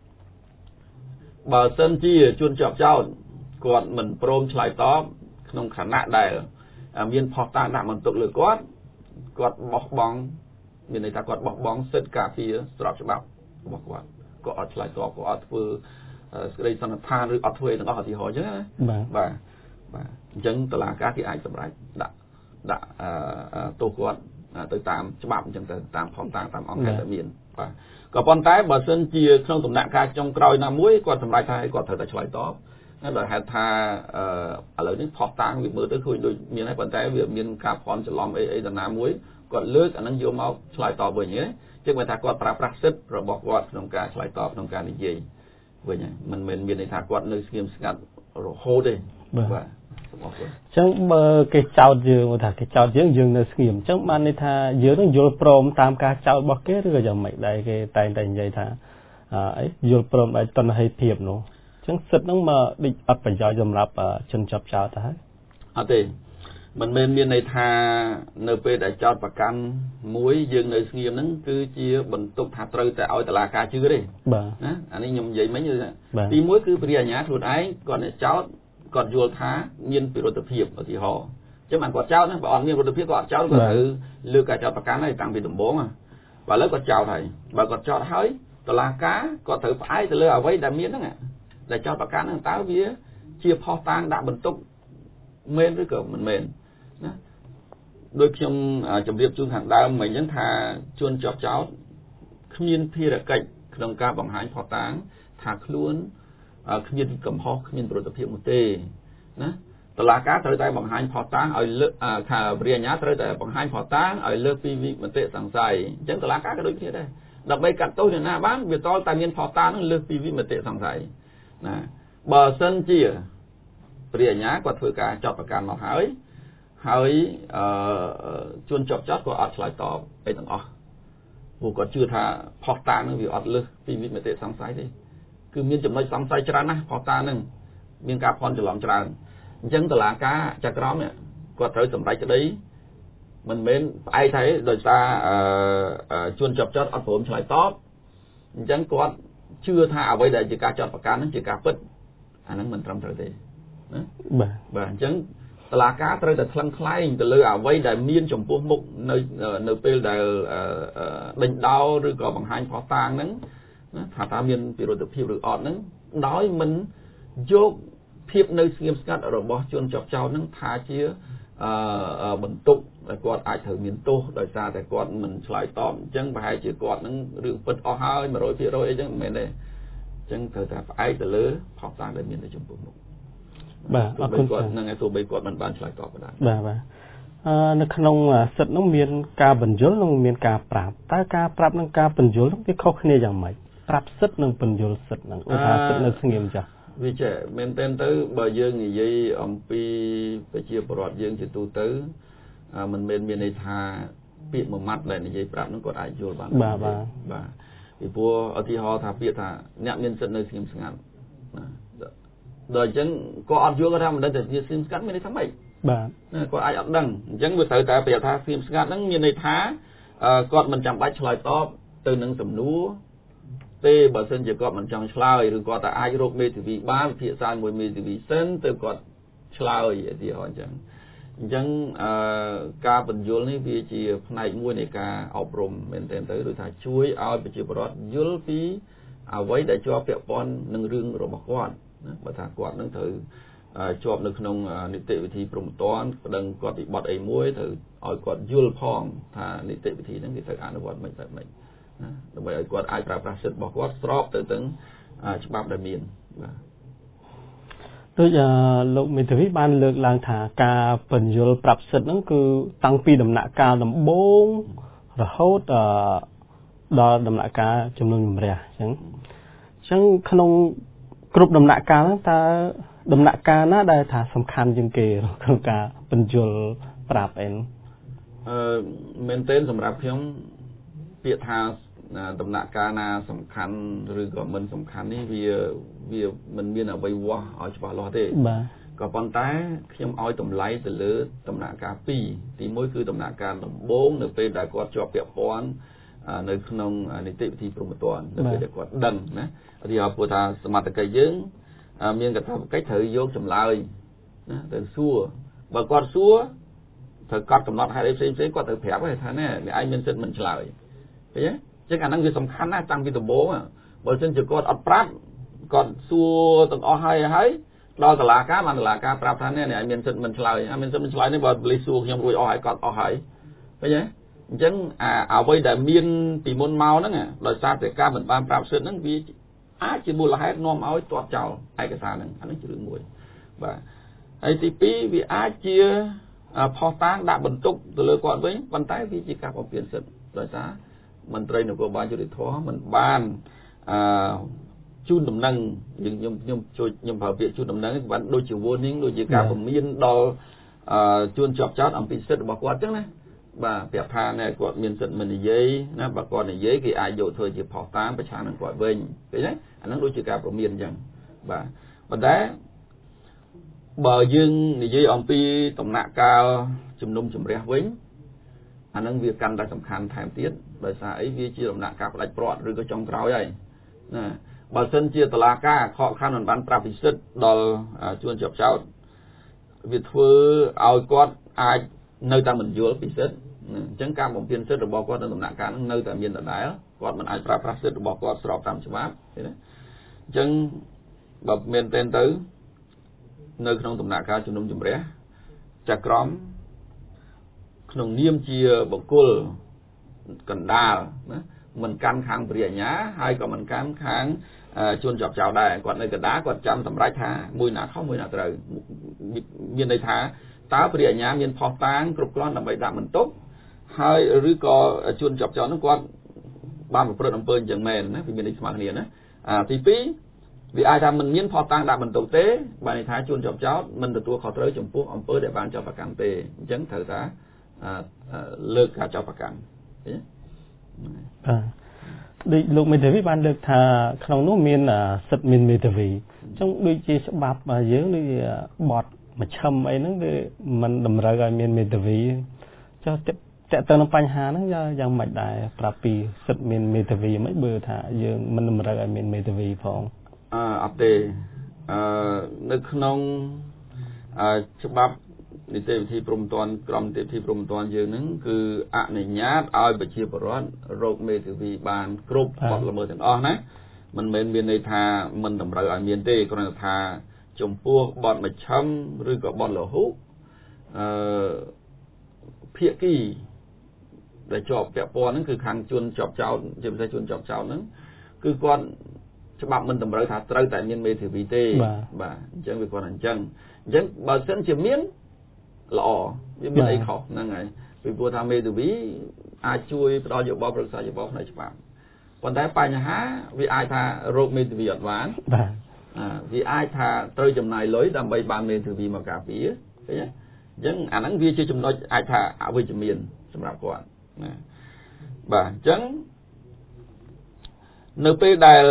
បើសិនជាជនជាប់ចោតគាត់មិនព្រមឆ្លើយតបក្នុងខណៈដែលមានផុសតាងដាក់បន្ទុកលើគាត់បោះបង់មានន័យថាគាត់បោះបង់សិទ្ធិការពារស្របច្បាប់របស់គាត់ក៏អត់ឆ្លើយតបក៏អត់ធ្វើសេចក្តីសន្និដ្ឋានឬអត់ធ្វើទាំងអស់ឧទាហរណ៍អញ្ចឹងណាបាទអញ្ចឹងតុលាការគេអាចសម្រេចដាក់ទោសគាត់ទៅតាមច្បាប់អញ្ចឹងទៅតាមផុសតាងតាមអង្គការដែលមានបាទក៏ប៉ុន្តែបើសិនជាក្នុងដំណាក់កាលចុងក្រោយណាមួយគាត់សម្រេចថាគាត់ត្រូវតែឆ្លើយតបដោយហេតុថាឥឡូវនេះផុសតាងវាមើលទៅឃើញដូចមានហើយប៉ុន្តែវាមានការភ័ន្តច្រឡំអីដល់ណាមួយគាត់លើកអានឹងយកមកឆ្លើយតបវិញហ៎ចឹងបើថាគាត់ប្រើប្រាស់សិទ្ធិរបស់គាត់ក្នុងការឆ្លើយតបក្នុងការនិយាយវិញហើយមិនមែនមានន័យថាគាត់នៅស្ងៀមស្ងាត់រហូតទេបាទសូមអរគុណចឹងបើគេចោទយើងថាគេចោទយើងនៅស្ងៀមចឹងបានន័យថាយើងនឹងយល់ព្រមតាមការចោទរបស់គេឬក៏យ៉ាងម៉េចដែរគេតែងតែនិយាយថាអីយល់ព្រមដោយតណ្ហិភាពនោះចឹងសិទ្ធិហ្នឹងមកដូចអត់ប្រយោជន៍សម្រាប់ជនជាប់ចោទទៅហើយអត់ទេមិនមែនមានន័យថានៅពេលដែលចោទប្រកាន់មួយយើងនៅស្ងៀមហ្នឹងគឺជាបន្ទុកថាត្រូវតែឲ្យតុលាការជឿទេបាទណាអានេះខ្ញុំនិយាយមិញទី1គឺព្រះអាជ្ញាខ្លួនឯងគាត់អ្នកចោទគាត់យល់ថាមានពិរុទ្ធភាពឧទាហរណ៍ចឹងបានគាត់ចោទណាបើអត់មានពិរុទ្ធភាពគាត់អត់ចោទគាត់ត្រូវលើកការចោទប្រកាន់ហើយតាំងពីដំបូងបាទឥឡូវគាត់ចោទហើយបើគាត់ចោទហើយតុលាការគាត់ត្រូវផ្អែកទៅលើអ្វីដែលមានហ្នឹងដែលចោទប្រកាន់ហ្នឹងតើវាជាផុសតាងដាក់បន្ទុកមែនឬក៏មិនមែនណាដោយខ្ញុំជម្រាបជូនខាងដើមមិញអញ្ចឹងថាជនជាប់ចោទគ្មានភារកិច្ចក្នុងការបង្ហាញផុសតាងថាខ្លួនគ្មានកំហុសគ្មានប្រតិភិបនោះទេណាតុលាការត្រូវតែបង្ហាញផុសតាងឲ្យលើកថាព្រះអាជ្ញាត្រូវតែបង្ហាញផុសតាងឲ្យលើកពីវិមតិសង្ស័យអញ្ចឹងតុលាការក៏ដូចគ្នាដែរដើម្បីកាត់ទោសអ្នកណាបានវាតលតែមានផុសតាងនឹងលើកពីវិមតិសង្ស័យណាបើសិនជាព្រះអាជ្ញាគាត់ធ្វើការចាប់ប្រកាន់មកហើយជនជាប់ចោទក៏អត់ឆ្លើយតបអីទាំងអស់ព្រោះគាត់ជឿថាផុសតាងនឹងវាអត់លើសពីវិមតិសង្ស័យទេគឺមានចំណុចសង្ស័យច្រើនណាស់ផុសតាងនឹងមានការភ័ន្តច្រឡំច្រើនអញ្ចឹងតុលាការចក្រមនេះគាត់ត្រូវសម្រេចក្តីមិនមែនផ្អែកថាដោយសារជនជាប់ចោទអត់ព្រមឆ្លើយតបអញ្ចឹងគាត់ជឿថាអ្វីដែលជាការចោទប្រកាន់នឹងជាការពិតអាហ្នឹងមិនត្រឹមត្រូវទេណាបាទអញ្ចឹងតុលាការត្រូវតែថ្លឹងថ្លែងទៅលើអ្វីដែលមានចំពោះមុខនៅពេលដែលដេញដោលឬក៏បង្ហាញផុសតាងហ្នឹងណាថាតើមានពិរុទ្ធភាពឬអត់ហ្នឹងដោយមិនយកភាពនៅស្ងៀមស្ងាត់របស់ជនជាប់ចោទហ្នឹងថាជាបន្ទុកដែលគាត់អាចត្រូវមានទោសដោយសារតែគាត់មិនឆ្លើយតបអញ្ចឹងប្រហែលជាគាត់ហ្នឹងរឿងពិតអស់ហើយ 100% អីចឹងមិនមែនទេអញ្ចឹងត្រូវតែផ្អែកទៅលើផុសតាងដែលមាននៅចំពោះមុខបាទអរគុណគាត់ហ្នឹងឯងទោះបីគាត់មិនបានឆ្លើយតបក៏ដោយបាទនៅក្នុងសិទ្ធិនោះមានការបញ្យលនិងមានការប្រាប់តើការប្រាប់និងការបញ្យលនោះវាខុសគ្នាយ៉ាងម៉េចប្រាប់សិទ្ធិនិងបញ្យលសិទ្ធិហ្នឹងឧទាហរណ៍សិទ្ធិនៅស្ងៀមចាស់វាចេះមែនទែនទៅបើយើងនិយាយអំពីប្រជាពលរដ្ឋយើងជាទូទៅមិនមែនមានន័យថាពាក្យមួយម៉ាត់ដែលនិយាយប្រាប់ហ្នឹងគាត់អាចយល់បានបាទពីព្រោះឧទាហរណ៍ថាពាក្យថាអ្នកមានសិទ្ធិនៅស្ងៀមស្ងាត់ណាដល់អញ្ចឹងគាត់អត់យល់គាត់ថាមិនដឹងតែជាស្ងៀមស្ងាត់មានន័យថាម៉េចបាទគាត់អាចអត់ដឹងអញ្ចឹងវាត្រូវតែប្រាប់ថាស្ងៀមស្ងាត់ហ្នឹងមានន័យថាគាត់មិនចាំបាច់ឆ្លើយតបទៅនឹងសំណួរទេបើសិនជាគាត់មិនចង់ឆ្លើយឬគាត់តែអាចរកមេធាវីបានពិភាក្សាមួយមេធាវីសិនទៅគាត់ឆ្លើយឧទាហរណ៍អញ្ចឹងការបញ្យលនេះវាជាផ្នែកមួយនៃការអប់រំមែនទែនទៅដូចថាជួយឲ្យប្រជាពលរដ្ឋយល់ពីអ្វីដែលជាប់ពាក់ព័ន្ធនឹងរឿងរបស់គាត់ណាបើថាគាត់នឹងត្រូវជាប់នៅក្នុងនីតិវិធីព្រហ្មទណ្ឌប្តឹងគាត់ពីបទអីមួយត្រូវឲ្យគាត់យល់ផងថានីតិវិធីហ្នឹងគេត្រូវអនុវត្តមិនបែបម៉េចណាដើម្បីឲ្យគាត់អាចប្រើប្រាស់សិទ្ធិរបស់គាត់ស្របទៅនឹងច្បាប់ដែលមានបាទដូចលោកមេធាវីបានលើកឡើងថាការបញ្យល់ប្រាប់សិទ្ធិហ្នឹងគឺតាំងពីដំណាក់កាលដំបូងរហូតដល់ដំណាក់កាលជំនុំជម្រះអញ្ចឹងក្នុងគ្រប់ដំណាក់កាលហ្នឹងតើដំណាក់កាលណាដែលថាសំខាន់ជាងគេក្នុងការបញ្យល់ប្រាប់អីមែនទែនសម្រាប់ខ្ញុំពាក្យថាដំណាក់កាលណាសំខាន់ឬក៏មិនសំខាន់នេះវាមិនមានអ្វីវាស់ឲ្យច្បាស់លាស់ទេបាទក៏ប៉ុន្តែខ្ញុំឲ្យតម្លៃទៅលើដំណាក់កាល2ទី1គឺដំណាក់កាលដំបូងនៅពេលដែលគាត់ជាប់ពាក់ព័ន្ធនៅក្នុងនីតិវិធីព្រហ្មទណ្ឌនៅពេលដែលគាត់ដឹងណាឧទាហរណ៍ព្រោះថាសមត្ថកិច្ចយើងមានកាតព្វកិច្ចត្រូវយកចម្លើយណាទៅសួរបើគាត់សួរត្រូវកត់កំណត់ហេតុអីផ្សេងៗគាត់ត្រូវប្រាប់ថាណែអ្នកឯងមានសិទ្ធិមិនឆ្លើយឃើញទេចឹងអាហ្នឹងវាសំខាន់ណាស់តាំងពីដំបូងបើមិនជាគាត់អត់ប្រាប់គាត់សួរទាំងអស់ហើយដល់តុលាការបានតុលាការប្រាប់ថាណែអ្នកឯងមានសិទ្ធិមិនឆ្លើយមានសិទ្ធិមិនឆ្លើយនេះបើប៉ូលីសសួរខ្ញុំរួចអស់ហើយកត់អស់ហើយឃើញទេអញ្ចឹងអ្វីដែលមានពីមុនមកហ្នឹងដោយសារតែការមិនបានប្រាប់សិទ្ធិហ្នឹងវាអាចជាមូលហេតុនាំឲ្យទាត់ចោលឯកសារហ្នឹងអានេះជារឿងមួយបាទហើយទី2វាអាចជាផុសតាងដាក់បន្ទុកទៅលើគាត់វិញប៉ុន្តែវាជាការបំពានសិទ្ធិដោយសារមន្ត្រីនគរបាលយុតិធម៌មិនបានជូនដំណឹងខ្ញុំប្រើពាក្យជូនដំណឹងបានដូចជា warning ដូចជាការពមៀនដល់ជួនជាប់ចោតអំពីសិទ្ធិរបស់គាត់អញ្ចឹងណាបាទប្រាប់ថាណែគាត់មានសិទ្ធិមិននិយាយណាបើគាត់និយាយគេអាចយកធ្វើជាផុសតាងប្រឆាំងនឹងគាត់វិញឃើញទេអាហ្នឹងដូចជាការព្រមានអញ្ចឹងបាទប៉ុន្តែបើយើងនិយាយអំពីដំណាក់កាលជំនុំជម្រះវិញអាហ្នឹងវាកាន់តែសំខាន់ថែមទៀតដោយសារអីវាជាដំណាក់កាលផ្ដាច់ព្រាត់ឬក៏ចុងក្រោយហើយណាបើសិនជាតុលាការខកខានមិនបានប្រាប់ពិសិដ្ឋដល់ជួនជាប់ចោតវាធ្វើឲ្យគាត់អាចនៅតែមិនយល់ពិសិដ្ឋអញ្ចឹងការបំពេញសិទ្ធិរបស់គាត់នៅដំណាក់កាលហ្នឹងនៅតែមានដដែលគាត់មិនអាចប្រើប្រាស់សិទ្ធិរបស់គាត់ស្របតាមច្បាប់ឃើញទេអញ្ចឹងបើមានតែទៅនៅក្នុងដំណាក់កាលជំនុំជម្រះចក្រមក្នុងនាមជាបុគ្គលកណ្ដាលណាមិនកាន់ខាងព្រះអាជ្ញាហើយក៏មិនកាន់ខាងជួនជាប់ចោលដែរគាត់នៅកណ្ដាលគាត់ចាំសម្រេចថាមួយណាខុសមួយណាត្រូវមានន័យថាតើព្រះអាជ្ញាមានផុសតាងគ្រប់គ្រាន់ដើម្បីដាក់បន្ទុកហើយឬក៏ជួនជាប់ចោលនោះគាត់បានប្រព្រឹត្តអំពើអញ្ចឹងមែនណាវាមានន័យស្មើគ្នាណាទី2វាអាចថាមិនមានផុសតាងដាក់បន្ទុកទេបានន័យថាជួនជាប់ចោលមិនទទួលខុសត្រូវចំពោះអំពើដែលបានចោទប្រកាន់ទេអញ្ចឹងត្រូវថាលើកការចោទប្រកាន់ឃើញដូចលោកមេធាវីបានលើកថាក្នុងនោះមានសិទ្ធិមានមេធាវីអញ្ចឹងដូចជាច្បាប់យើងដូចបទមជ្ឈិមអីហ្នឹងវាមិនតម្រូវឲ្យមានមេធាវីចុះតើទៅនឹងបញ្ហាហ្នឹងយ៉ាងម៉េចដែរប្រាប់ពីសិទ្ធិមានមេធាវីមិនបើថាយើងមិនតម្រូវឲ្យមានមេធាវីផងអត់ទេនៅក្នុងច្បាប់នីតិវិធីព្រហ្មទណ្ឌក្រមនីតិវិធីព្រហ្មទណ្ឌយើងហ្នឹងគឺអនុញ្ញាតឲ្យប្រជាពលរដ្ឋរកមេធាវីបានគ្រប់បទល្មើសទាំងអស់ណាមិនមែនមានន័យថាមិនតម្រូវឲ្យមានទេគ្រាន់តែថាចំពោះបទមជ្ឈិមឬក៏បទលហុភាគីដែលជាប់ពាក់ព័ន្ធហ្នឹងគឺខាងជួនជាប់ចោតជាពិសេសជួនជាប់ចោតហ្នឹងគឺគាត់ច្បាប់មិនតម្រូវថាត្រូវតែមានមេធាវីទេបាទអញ្ចឹងវាគាត់អញ្ចឹងបើសិនជាមានល្អវាមានអីខុសហ្នឹងហើយពីព្រោះថាមេធាវីអាចជួយផ្ដល់យោបល់ប្រឹក្សាយោបល់ផ្នែកច្បាប់ប៉ុន្តែបញ្ហាវាអាចថារោគមេធាវីអត់បានបាទវាអាចថាត្រូវចំណាយលុយដើម្បីបានមេធាវីមកការពារឃើញទេអញ្ចឹងអាហ្នឹងវាជាចំណុចអាចថាអវិជ្ជមានសម្រាប់គាត់ណាបាទអញ្ចឹងនៅពេលដែល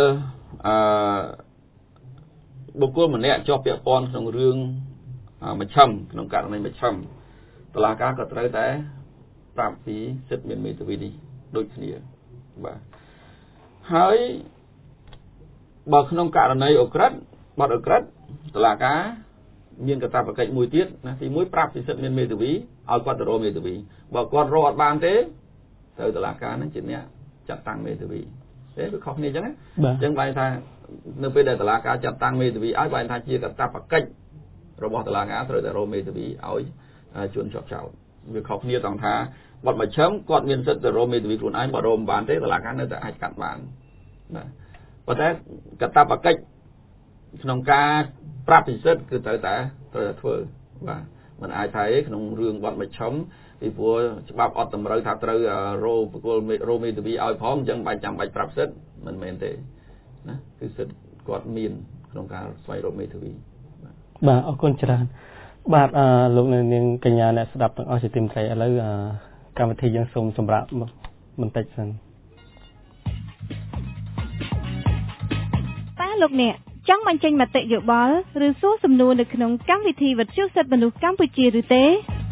បុគ្គលម្នាក់ជាប់ពាក់ព័ន្ធក្នុងរឿងមជ្ឈិមក្នុងករណីមជ្ឈិមតុលាការក៏ត្រូវតែប្រាប់ពីសិទ្ធិមានមេធាវីនេះដូចគ្នាបាទហើយបើក្នុងករណីអក្រិតបទអក្រិតតុលាការមានកាតព្វកិច្ចមួយទៀតណាទី1ប្រាប់ពីសិទ្ធិមានមេធាវីឲ្យគាត់ទៅរកមេធាវីបើគាត់រកអត់បានទេត្រូវតុលាការនឹងជាអ្នកចាត់តាំងមេធាវីទេវាខុសគ្នាអញ្ចឹងណាអញ្ចឹងបែរថានៅពេលដែលតុលាការចាត់តាំងមេធាវីឲ្យបែរថាជាកាតព្វកិច្ចរបស់តុលាការត្រូវតែរកមេធាវីឲ្យជួនជាប់ចោតវាខុសគ្នាត្រង់ថាបទមជ្ឈិមគាត់មានសិទ្ធិទៅរកមេធាវីខ្លួនឯងបើរកមិនបានទេតុលាការនៅតែអាចកាត់បានបាទប៉ុន្តែកាតព្វកិច្ចក្នុងការប្រាប់ពិសិដ្ឋគឺត្រូវតែធ្វើបាទមិនអាចថាក្នុងរឿងបទមជ្ឈិមពីព្រោះច្បាប់អត់តម្រូវថាត្រូវរកបកគលរកមេធាវីឲ្យផងអញ្ចឹងចាំបាច់ប្រាប់សិទ្ធិមិនមែនទេណាគឺសិទ្ធិគាត់មានក្នុងការស្វែងរកមេធាវីបាទអរគុណច្រើនបាទលោកនាងកញ្ញាអ្នកស្ដាប់ទាំងអស់ជាទីមេត្រីឥឡូវកម្មវិធីយើងសូមសម្រាប់បន្តិចសិនតើលោកអ្នកចង់បញ្ចេញមតិយោបល់ឬសួរសំណួរនៅក្នុងកម្មវិធីវិទ្យុសិទ្ធិមនុស្សកម្ពុជាឬទេ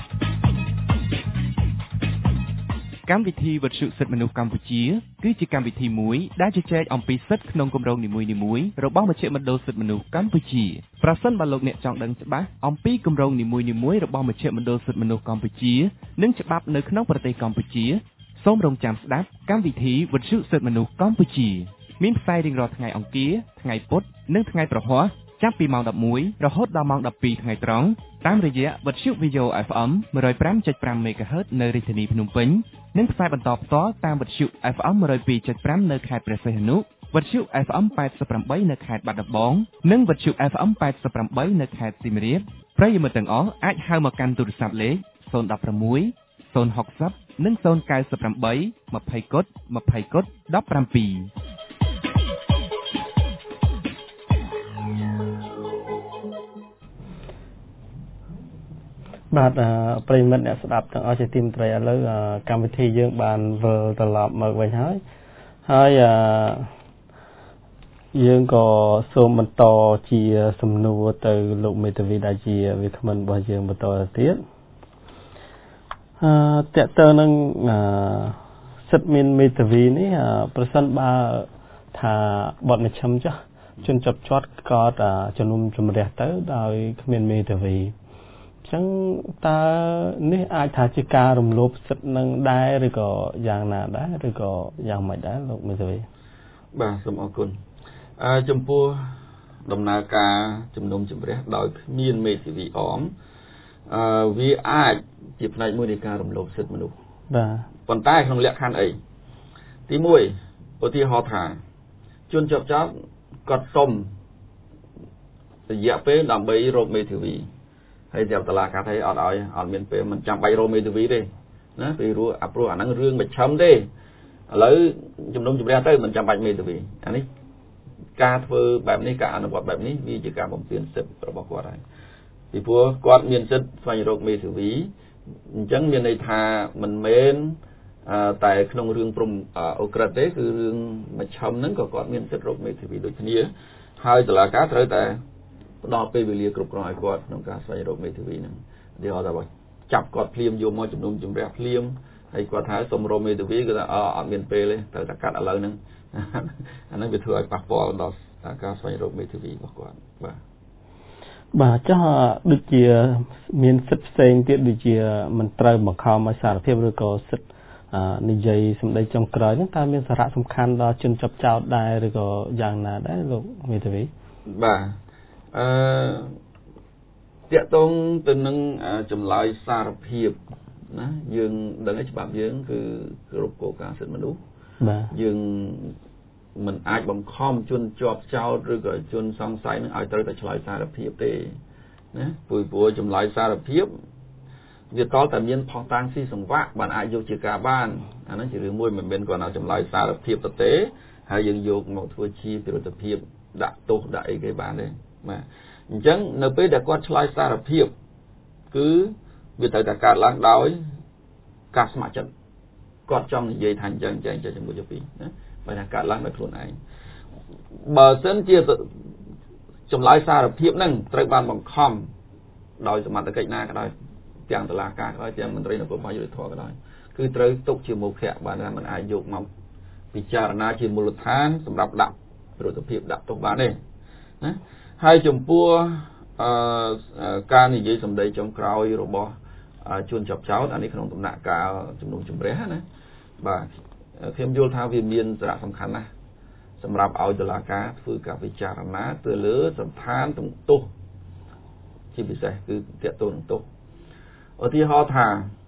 កម្មវិធីវិទ្យុសិទ្ធិមនុស្សកម្ពុជាគឺជាកម្មវិធីមួយដែលជជែកអំពីសិទ្ធិក្នុងគម្រោងនីមួយៗរបស់មជ្ឈមណ្ឌលសិទ្ធិមនុស្សកម្ពុជាប្រសិនបើលោកអ្នកចង់ដឹងច្បាស់អំពីគម្រោងនីមួយៗរបស់មជ្ឈមណ្ឌលសិទ្ធិមនុស្សកម្ពុជានិងច្បាប់នៅក្នុងប្រទេសកម្ពុជាសូមរងចាំស្ដាប់កម្មវិធីវិទ្យុសិទ្ធិមនុស្សកម្ពុជាមានផ្សាយរៀងរាល់ថ្ងៃអង្គារថ្ងៃពុធនិងថ្ងៃប្រហ័សចាប់ពីម៉ោង 11 រហូតដល់ម៉ោង 12 ថ្ងៃត្រង់តាមរយៈវិទ្យុ VO FM 105.5 MHz នៅរាជធានីភ្នំពេញនិងផ្សាយបន្តផ្ទាល់តាមវិទ្យុ FM 102.5 នៅខេត្តព្រះសីហនុវិទ្យុ FM 88 នៅខេត្តបាត់ដំបងនិងវិទ្យុ FM 88 នៅខេត្តសៀមរាបប្រិយមិត្តទាំងអស់អាចហៅមកកាន់ទូរស័ព្ទលេខ016 060 និង 098 20 គុត 17 បាទប្រិយមិត្តអ្នកស្ដាប់ទាំងអស់ជាទីមេត្រីឥឡូវកម្មវិធីយើងបានវិលត្រឡប់មកវិញហើយយើងក៏សូមបន្តជាសំណួរទៅលោកមេធាវីដែលជាវាគ្មិនរបស់យើងបន្តទៅទៀតតើតើនឹងសិទ្ធិមានមេធាវីនេះប្រសិនបើថាបទមជ្ឈិមចាស់ជនចាប់ជាប់ក៏ជំនុំជម្រះទៅដោយគ្មានមេធាវីចឹងតើនេះអាចថាជាការរំលោភសិទ្ធិនឹងដែរឬក៏យ៉ាងណាដែរឬក៏យ៉ាងម៉េចដែរលោកមេធាវីបាទសូមអរគុណចំពោះដំណើរការជំនុំជម្រះដោយគ្មានមេធាវីអមវាអាចជាផ្នែកមួយនៃការរំលោភសិទ្ធិមនុស្សបាទប៉ុន្តែក្នុងលក្ខខណ្ឌអីទី1ឧទាហរណ៍ថាជនជាប់ចោទគាត់សុំរយៈពេលដើម្បីរកមេធាវីហើយតែតឡាការថាអត់ឲ្យអត់មានពេលមិនចាំបាច់រកមេធាវីទេណាពីព្រោះអាហ្នឹងរឿងមជ្ឈិមទេឥឡូវជំនុំជម្រះទៅមិនចាំបាច់មេធាវីអានេះការធ្វើបែបនេះការអនុវត្តបែបនេះវាជាការបំពានសិទ្ធិរបស់គាត់ហើយពីព្រោះគាត់មានសិទ្ធិស្វែងរកមេធាវីអញ្ចឹងមានន័យថាមិនមែនតែក្នុងរឿងព្រំអូក្រិតទេគឺរឿងមជ្ឈិមហ្នឹងក៏គាត់មានសិទ្ធិរកមេធាវីដូចគ្នាហើយតុលាការត្រូវតែផ្ដល់ពេលវេលាគ្រប់គ្រាន់ឲ្យគាត់ក្នុងការស្វែងរកមេធាវីហ្នឹងឧទាហរណ៍ថាបើចាប់គាត់ភ្លាមយកមកជំនុំជម្រះភ្លាមហើយគាត់ថាសុំរកមេធាវីគឺថាអត់មានពេលទេត្រូវតែកាត់ឥឡូវហ្នឹងអាហ្នឹងវាធ្វើឲ្យប៉ះពាល់ដល់ការស្វែងរកមេធាវីរបស់គាត់បាទចុះដូចជាមានសិទ្ធិផ្សេងទៀតដូចជាមិនត្រូវបង្ខំឲ្យសារភាពឬក៏សិទ្ធិនិយាយសម្ដីចុងក្រោយហ្នឹងតើមានសារៈសំខាន់ដល់ជនជាប់ចោទដែរឬក៏យ៉ាងណាដែរលោកមេធាវីបាទតាក់ទងទៅនឹងចម្លើយសារភាពណាយើងដឹងថាច្បាប់យើងគឺគ្រប់គោលការណ៍សិទ្ធិមនុស្សបាទយើងមិនអាចបង្ខំជនជាប់ចោទឬក៏ជនសង្ស័យនឹងឲ្យត្រូវតែឆ្លើយសារភាពទេណាព្រោះចម្លើយសារភាពវាតតែមានផុសតាំងស៊ីសង្វាក់បានអាចយកជាការបានអាហ្នឹងជារឿងមួយមិនមែនគ្រាន់តែចម្លើយសារភាពទេហើយយើងយកមកធ្វើជាពិរុទ្ធភាពដាក់ទោសដាក់អីគេបានទេបាទអញ្ចឹងនៅពេលដែលគាត់ឆ្លើយសារភាពគឺវាត្រូវតែកើតឡើងដោយការស្ម័គ្រចិត្តគាត់ចង់និយាយថាអញ្ចឹងជាមួយពីណាបើថាកើតឡើងដោយខ្លួនឯងបើសិនជាចម្លើយសារភាពហ្នឹងត្រូវបានបង្ខំដោយសមត្ថកិច្ចណាក៏ដោយទាំងតុលាការក៏ដោយទាំងមន្ត្រីនគរបាលយុត្តិធម៌ក៏ដោយគឺត្រូវទុកជាមុខៈបានថាមិនអាចយកមកពិចារណាជាមូលដ្ឋានសម្រាប់ដាក់ពិរុទ្ធភាពដាក់ទោសបានទេណាហើយចំពោះការនិយាយសម្ដីចុងក្រោយរបស់ជនជាប់ចោទអានេះក្នុងដំណាក់កាលជំនុំជម្រះណាបាទខ្ញុំយល់ថាវាមានសារៈសំខាន់ណាស់សម្រាប់ឲ្យតុលាការធ្វើការពិចារណាទៅលើសន្តានទោសជាពិសេសគឺតាក់ទងនឹងទោសឧទាហរណ៍ថា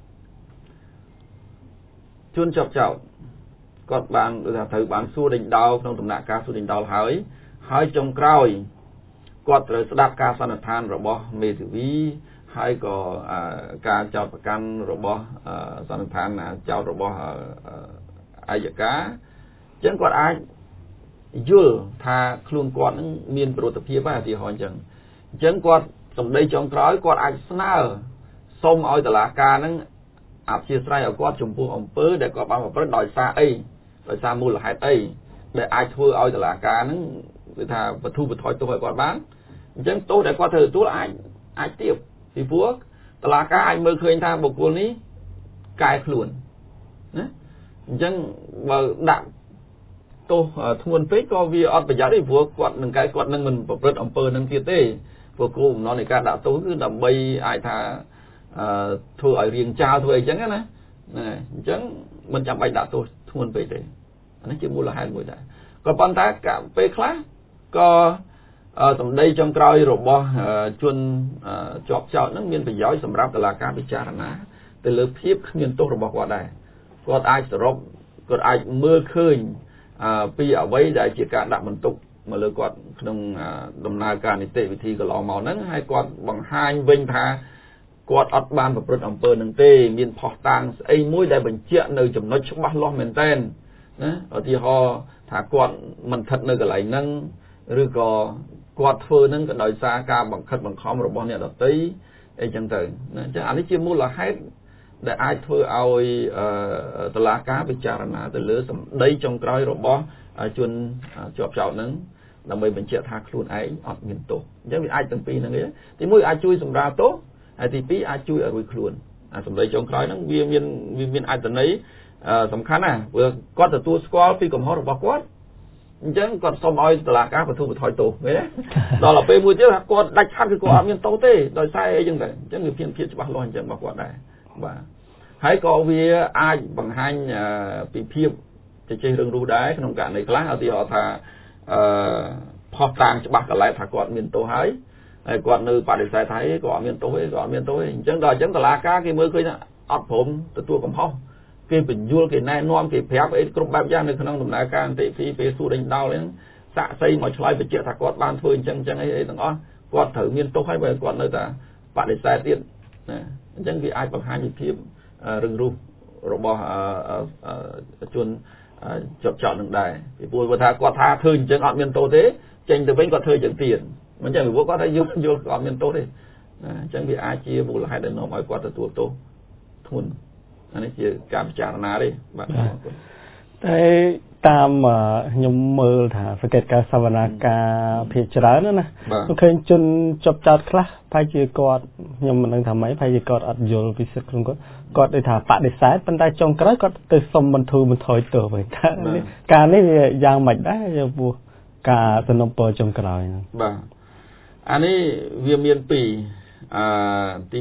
ជនជាប់ចោទគាត់បានថាត្រូវបានសួរដេញដោលក្នុងដំណាក់កាលសួរដេញដោលហើយចុងក្រោយគាត់ត្រូវស្ដាប់ការសន្និដ្ឋានរបស់មេធាវីហើយក៏ការចោទប្រកាន់របស់សន្និដ្ឋានចោទរបស់អัยការអញ្ចឹងគាត់អាចយល់ថាខ្លួនគាត់នឹងមានប្រតិភិបហើយឧទាហរណ៍អញ្ចឹងគាត់សម្ដីចុងក្រោយគាត់អាចស្នើសុំឲ្យតុលាការនឹងអព្យាស្រ័យឲ្យគាត់ចំពោះអំពើដែលគាត់បានប្រព្រឹត្តដោយសារអីដោយសារមូលហេតុអីដែលអាចធ្វើឲ្យតុលាការនឹងគឺថាបទូបថយទោសឲ្យគាត់បានអញ្ចឹងទោសដែលគាត់ត្រូវទទួលអាចទាបពីព្រោះតុលាការអាចមើលឃើញថាបុគ្គលនេះកែខ្លួនណាអញ្ចឹងបើដាក់ទោសធ្ងន់ពេកក៏វាអត់ប្រយោជន៍ទេព្រោះគាត់នឹងមិនប្រព្រឹត្តអំពើនឹងទៀតទេព្រោះគោលបំណងនៃការដាក់ទោសគឺដើម្បីអាចថាធ្វើឲ្យរៀងចោលធ្វើអីចឹងណាហ្នឹងហើយអញ្ចឹងមិនចាំបាច់ដាក់ទោសធ្ងន់ពេកទេអានេះជាមូលហេតុមួយដែរក៏ប៉ុន្តែពេលខ្លះក៏សម្ដីចុងក្រោយរបស់ជនជាប់ចោទហ្នឹងមានប្រយោជន៍សម្រាប់តុលាការពិចារណាទៅលើភាពគ្មានទោសរបស់គាត់ដែរគាត់អាចសរុបគាត់អាចមើលឃើញពីអ្វីដែលជាការដាក់បន្ទុកមកលើគាត់ក្នុងដំណើរការនីតិវិធីកន្លងមកហ្នឹងហើយគាត់បង្ហាញវិញថាគាត់អត់បានប្រព្រឹត្តអំពើនឹងទេមានផុសតាងស្អីមួយដែលបញ្ជាក់នៅចំណុចច្បាស់លាស់មែនតើណាឧទាហរណ៍ថាគាត់មិនស្ថិតនៅកន្លែងហ្នឹងឬក៏គាត់ធ្វើហ្នឹងក៏ដោយសារការបង្ខិតបង្ខំរបស់អ្នកដទៃអីចឹងទៅណាអញ្ចឹងអានេះជាមូលហេតុដែលអាចធ្វើឲ្យតុលាការពិចារណាទៅលើសម្ដីចុងក្រោយរបស់ជនជាប់ចោទហ្នឹងដើម្បីបញ្ជាក់ថាខ្លួនឯងអត់មានទោសអញ្ចឹងវាអាចទាំងពីរហ្នឹងឯងទីមួយអាចជួយសម្រាលទោសហើយទីពីរអាចជួយឲ្យរួចខ្លួនសម្ដីចុងក្រោយហ្នឹងវាមានអត្ថន័យសំខាន់ណាស់ព្រោះគាត់ទទួលស្គាល់ពីកំហុសរបស់គាត់អញ្ចឹងគាត់សុំឲ្យតុលាការបទូបថយទោសឃើញទេដល់ទៅពេលមួយទៀតថាគាត់ដាច់ខាត់គឺគាត់អត់មានទោសទេដោយសារអីចឹងទៅអញ្ចឹងវាភាពច្បាស់លាស់អញ្ចឹងរបស់គាត់ដែរបាទហើយក៏វាអាចបង្ហាញពីភាពជជែករឹងរូសដែរក្នុងករណីខ្លះឧទាហរណ៍ថាផុសតាងច្បាស់កលែតថាគាត់មានទោសហើយគាត់នៅបដិសេធថាគាត់អត់មានទោសទេគាត់អត់មានទោសទេអញ្ចឹងដល់អញ្ចឹងតុលាការគេមើលឃើញថាអត់ព្រមទទួលកំហុសគេបញ្យល់គេណែនាំគេប្រាប់អីគ្រប់បែបយ៉ាងនៅក្នុងដំណើរការនីតិវិធីពេលសួរដេញដោលហ្នឹងសាក់សីមកឆ្លើយបញ្ជាក់ថាគាត់បានធ្វើអញ្ចឹងអីទាំងអស់គាត់ត្រូវមានទោសហើយបើគាត់នៅតែបដិសេធទៀតណាអញ្ចឹងវាអាចបង្ហាញពីភាពរឹងរូសរបស់ជនជាប់ចោតនឹងដែរពីព្រោះថាគាត់ថាធ្វើអញ្ចឹងអត់មានទោសទេចេញទៅវិញគាត់ធ្វើអញ្ចឹងទៀតមិនចឹងពីព្រោះគាត់ថាយល់គាត់អត់មានទោសទេណាអញ្ចឹងវាអាចជាមូលហេតុដែលនាំឲ្យគាត់ទទួលទោសធ្ងន់អានេះជាការពិចារណាទេបាទតែតាមខ្ញុំមើលថាសង្កេតការសវនាការភាគច្រើនណាខ្ញុំឃើញជនជាប់ចោតខ្លះប្រហែលជាគាត់ខ្ញុំមិនដឹងថាម៉េចប្រហែលជាគាត់អត់យល់ពីសិទ្ធិខ្លួនគាត់ដូចថាបដិសេធប៉ុន្តែចុងក្រោយគាត់ទៅសុំបន្ធូរបន្ថយទោសវិញការនេះវាយ៉ាងម៉េចដែរយើងពោះការសំណុំពរចុងក្រោយហ្នឹងបាទអានេះវាមានពីរទី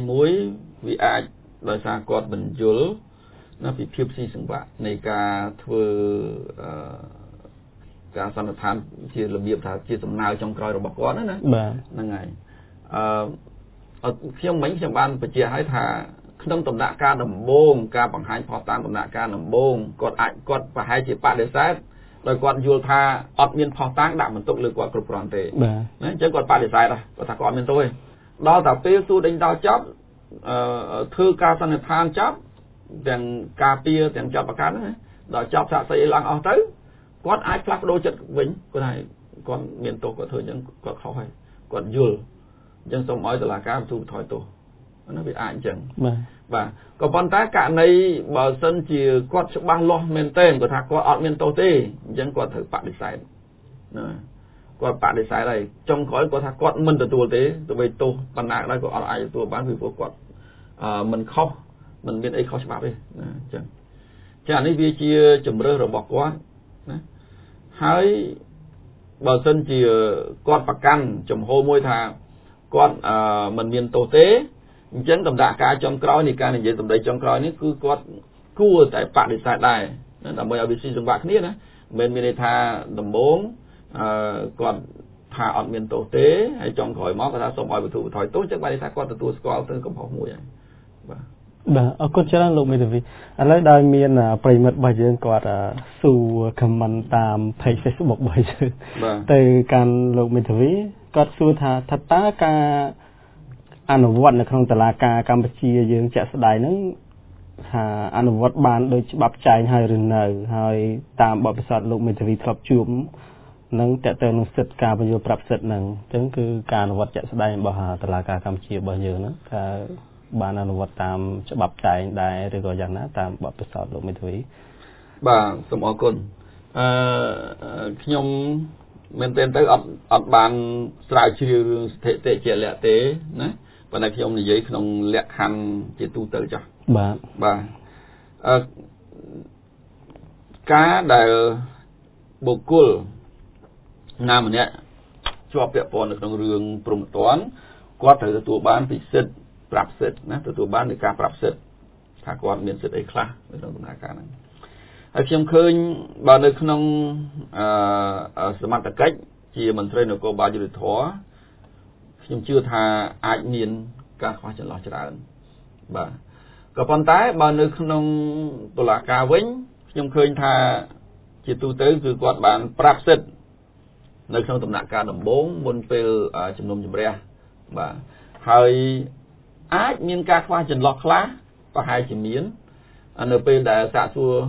1វាអាចដោយសារគាត់មិនយល់ណាពីភាពស៊ីសង្វាក់នៃការធ្វើការសន្និដ្ឋានជារបៀបថាជាសំណើចុងក្រោយរបស់គាត់ណាបាទហ្នឹងហើយខ្ញុំបានបញ្ជាក់ឲ្យថាក្នុងដំណាក់កាលដំបូងការបង្ហាញផុសតាងដំណាក់កាលដំបូងគាត់ប្រហែលជាបដិសេធដោយគាត់យល់ថាអត់មានផុសតាងដាក់បន្ទុកលើគាត់គ្រប់គ្រាន់ទេណាអញ្ចឹងគាត់បដិសេធគាត់ថាគាត់អត់មានទោសទេដល់តែពេលសួរដេញដោលចប់ធ្វើការសន្និដ្ឋានចប់ទាំងការពារទាំងចាប់ប្រកាន់ហ្នឹងដល់ចប់សាកសីឡើងអស់ទៅគាត់អាចផ្លាស់ប្ដូរចិត្តវិញគាត់ថាគាត់មានទោសគាត់ធ្វើអញ្ចឹងគាត់ខុសហើយគាត់យល់អញ្ចឹងសូមឲ្យតុលាការបទូបថយទោសណាវាអាចអញ្ចឹងបាទក៏ប៉ុន្តែករណីបើសិនជាគាត់ច្បាស់លាស់មែនទែនគាត់ថាគាត់អត់មានទោសទេអញ្ចឹងគាត់ត្រូវបដិសេធណាគាត់បដិសេធហើយចុងក្រោយគាត់ថាគាត់មិនទទួលទេទោះបីទោសបណ្ណាដែរគាត់អត់អាចទទួលបានពីព្រោះគាត់មិនខុសមិនមានអីខុសច្បាប់ទេណាអញ្ចឹងអានេះវាជាជំរឿសរបស់គាត់ណាហើយបើសិនជាគាត់ប្រកាន់ចំហមួយថាគាត់មិនមានទោសទេអញ្ចឹងដំណាក់កាលចុងក្រោយនៃការនិយាយសម្ដីចុងក្រោយនេះគឺគាត់គួរតែបដិសេធដែរដើម្បីឲ្យវាស៊ីសង្វាក់គ្នាណាមិនមានន័យថាដំបូងគាត់ថថាអត់មានទោសទេហើយចុងក្រោយមកគាត់ថាសូមឲ្យបទូបថយទោសចឹងបានថាគាត់ទទួលស្គាល់ទៅកំហុសមួយហើយបាទអរគុណច្រើនលោកមេធាវីឥឡូវដោយមានប្រិមិត្តរបស់យើងគាត់សួរ comment តាម page Facebook របស់យើងទៅកាន់លោកមេធាវីគាត់សួរថាតើការអនុវត្តនៅក្នុងតុលាការកម្ពុជាយើងជាក់ស្ដែងហ្នឹងថាអនុវត្តបានដោយច្បាប់ចែងហើយឬនៅហើយតាមបទពិសោធន៍លោកមេធាវីធ្លាប់ជួបនឹងតើទៅនឹងសិទ្ធិការបញ្យល់ប្រាប់សិទ្ធិហ្នឹងអញ្ចឹងគឺការអនុវត្តជាក់ស្ដែងរបស់តុលាការកម្ពុជារបស់យើងហ្នឹងថាបានអនុវត្តតាមច្បាប់ចែងដែរឬក៏យ៉ាងណាតាមបទពិសោធន៍លោកមេធាវីបាទសូមអរគុណខ្ញុំមែនទែនទៅអត់បានស្រាវជ្រាវរឿងស្ថិតិជាលក្ខទេណាប៉ុន្តែខ្ញុំនិយាយក្នុងលក្ខខណ្ឌជាទូទៅចាស់បាទការដែលបុគ្គលណាម្នាក់ជាប់ពាក់ព័ន្ធនៅក្នុងរឿងព្រហ្មទណ្ឌគាត់ត្រូវទទួលបានពីសិទ្ធិប្រាប់សិទ្ធិណាទទួលបាននៃការប្រាប់សិទ្ធិថាគាត់មានសិទ្ធិអីខ្លះនៅក្នុងដំណើរការហ្នឹងហើយខ្ញុំឃើញបើនៅក្នុងសមត្ថកិច្ចជាមន្ត្រីនគរបាលយុតិធម៌ខ្ញុំជឿថាអាចមានការខ្វះចន្លោះច្រើនបាទក៏ប៉ុន្តែបើនៅក្នុងតុលាការវិញខ្ញុំឃើញថាជាទូទៅគឺគាត់បានប្រាប់សិទ្ធិនៅក្នុងដំណាក់កាលដំបូងមុនពេលជំនុំជម្រះបាទហើយអាចមានការខ្វះចន្លោះខ្លះប្រហែលជាមាននៅពេលដែលសាកសួរ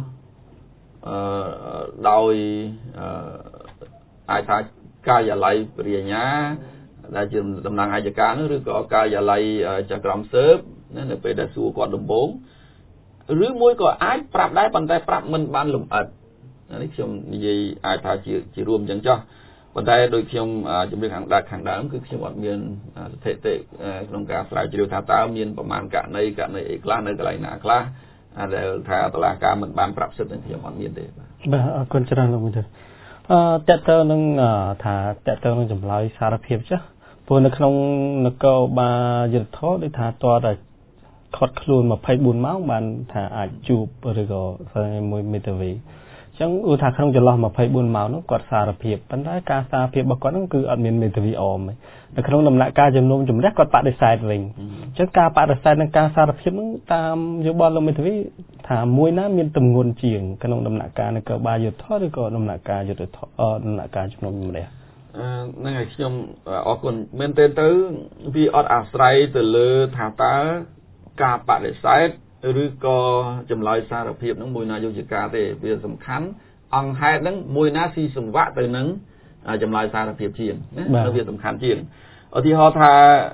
ដោយអាចថាការិយាល័យព្រះរាញាដែលជាតំណាងអាយកានោះឬក៏ការិយាល័យចក្រមស៊ើបនៅពេលដែលសួរគាត់ដំបូងឬមួយក៏អាចប្រាប់ដែរប៉ុន្តែប្រាប់មិនបានលម្អិតនេះខ្ញុំនិយាយអាចថាជារួមអញ្ចឹងចុះប៉ុន្តែដោយខ្ញុំជំរាបខាងដើមគឺខ្ញុំអត់មានស្ថិតិក្នុងការស្រាវជ្រាវថាតើមានប្រមាណករណីអីខ្លះនៅកន្លែងណាខ្លះដែលថាតុលាការមិនបានប្រាប់សិទ្ធិនឹងខ្ញុំអត់មានទេបាទអរគុណច្រើនលោកមេធាវីតើតើនឹងថាតើតើនឹងចម្លើយសារភាពចាស់ព្រោះនៅក្នុងនគរបាលយុត្តិធម៌ដូចថាតើខត់ខ្លួន24ម៉ោងបានថាអាចជួបឬក៏មួយមេធាវីអញ្ចឹងឧទាហរណ៍ក្នុងចន្លោះ24ម៉ោងនោះគាត់សារភាពប៉ុន្តែការសារភាពរបស់គាត់នោះគឺអត់មានមេធាវីអមទេនៅក្នុងដំណាក់កាលជំនុំជម្រះគាត់បដិសេធវិញអញ្ចឹងការបដិសេធនឹងការសារភាពនោះតាមយោបល់លោកមេធាវីថាមួយណាមានទម្ងន់ជាងក្នុងដំណាក់កាលនគរបាលយុត្តិធម៌ឬក៏ដំណាក់កាលយុត្តិធម៌ដំណាក់កាលជំនុំជម្រះហ្នឹងហើយខ្ញុំអរគុណមែនទេទៅវាអត់អាស្រ័យទៅលើថាតើការបដិសេធឬក៏ចម្លើយសារភាពនឹងមួយណាយកជាការទេវាសំខាន់អង្គហេតុនឹងមួយណាស៊ីសង្វាក់ទៅនឹងចម្លើយសារភាពជាងណាវាសំខាន់ជាងឧទាហរណ៍ថា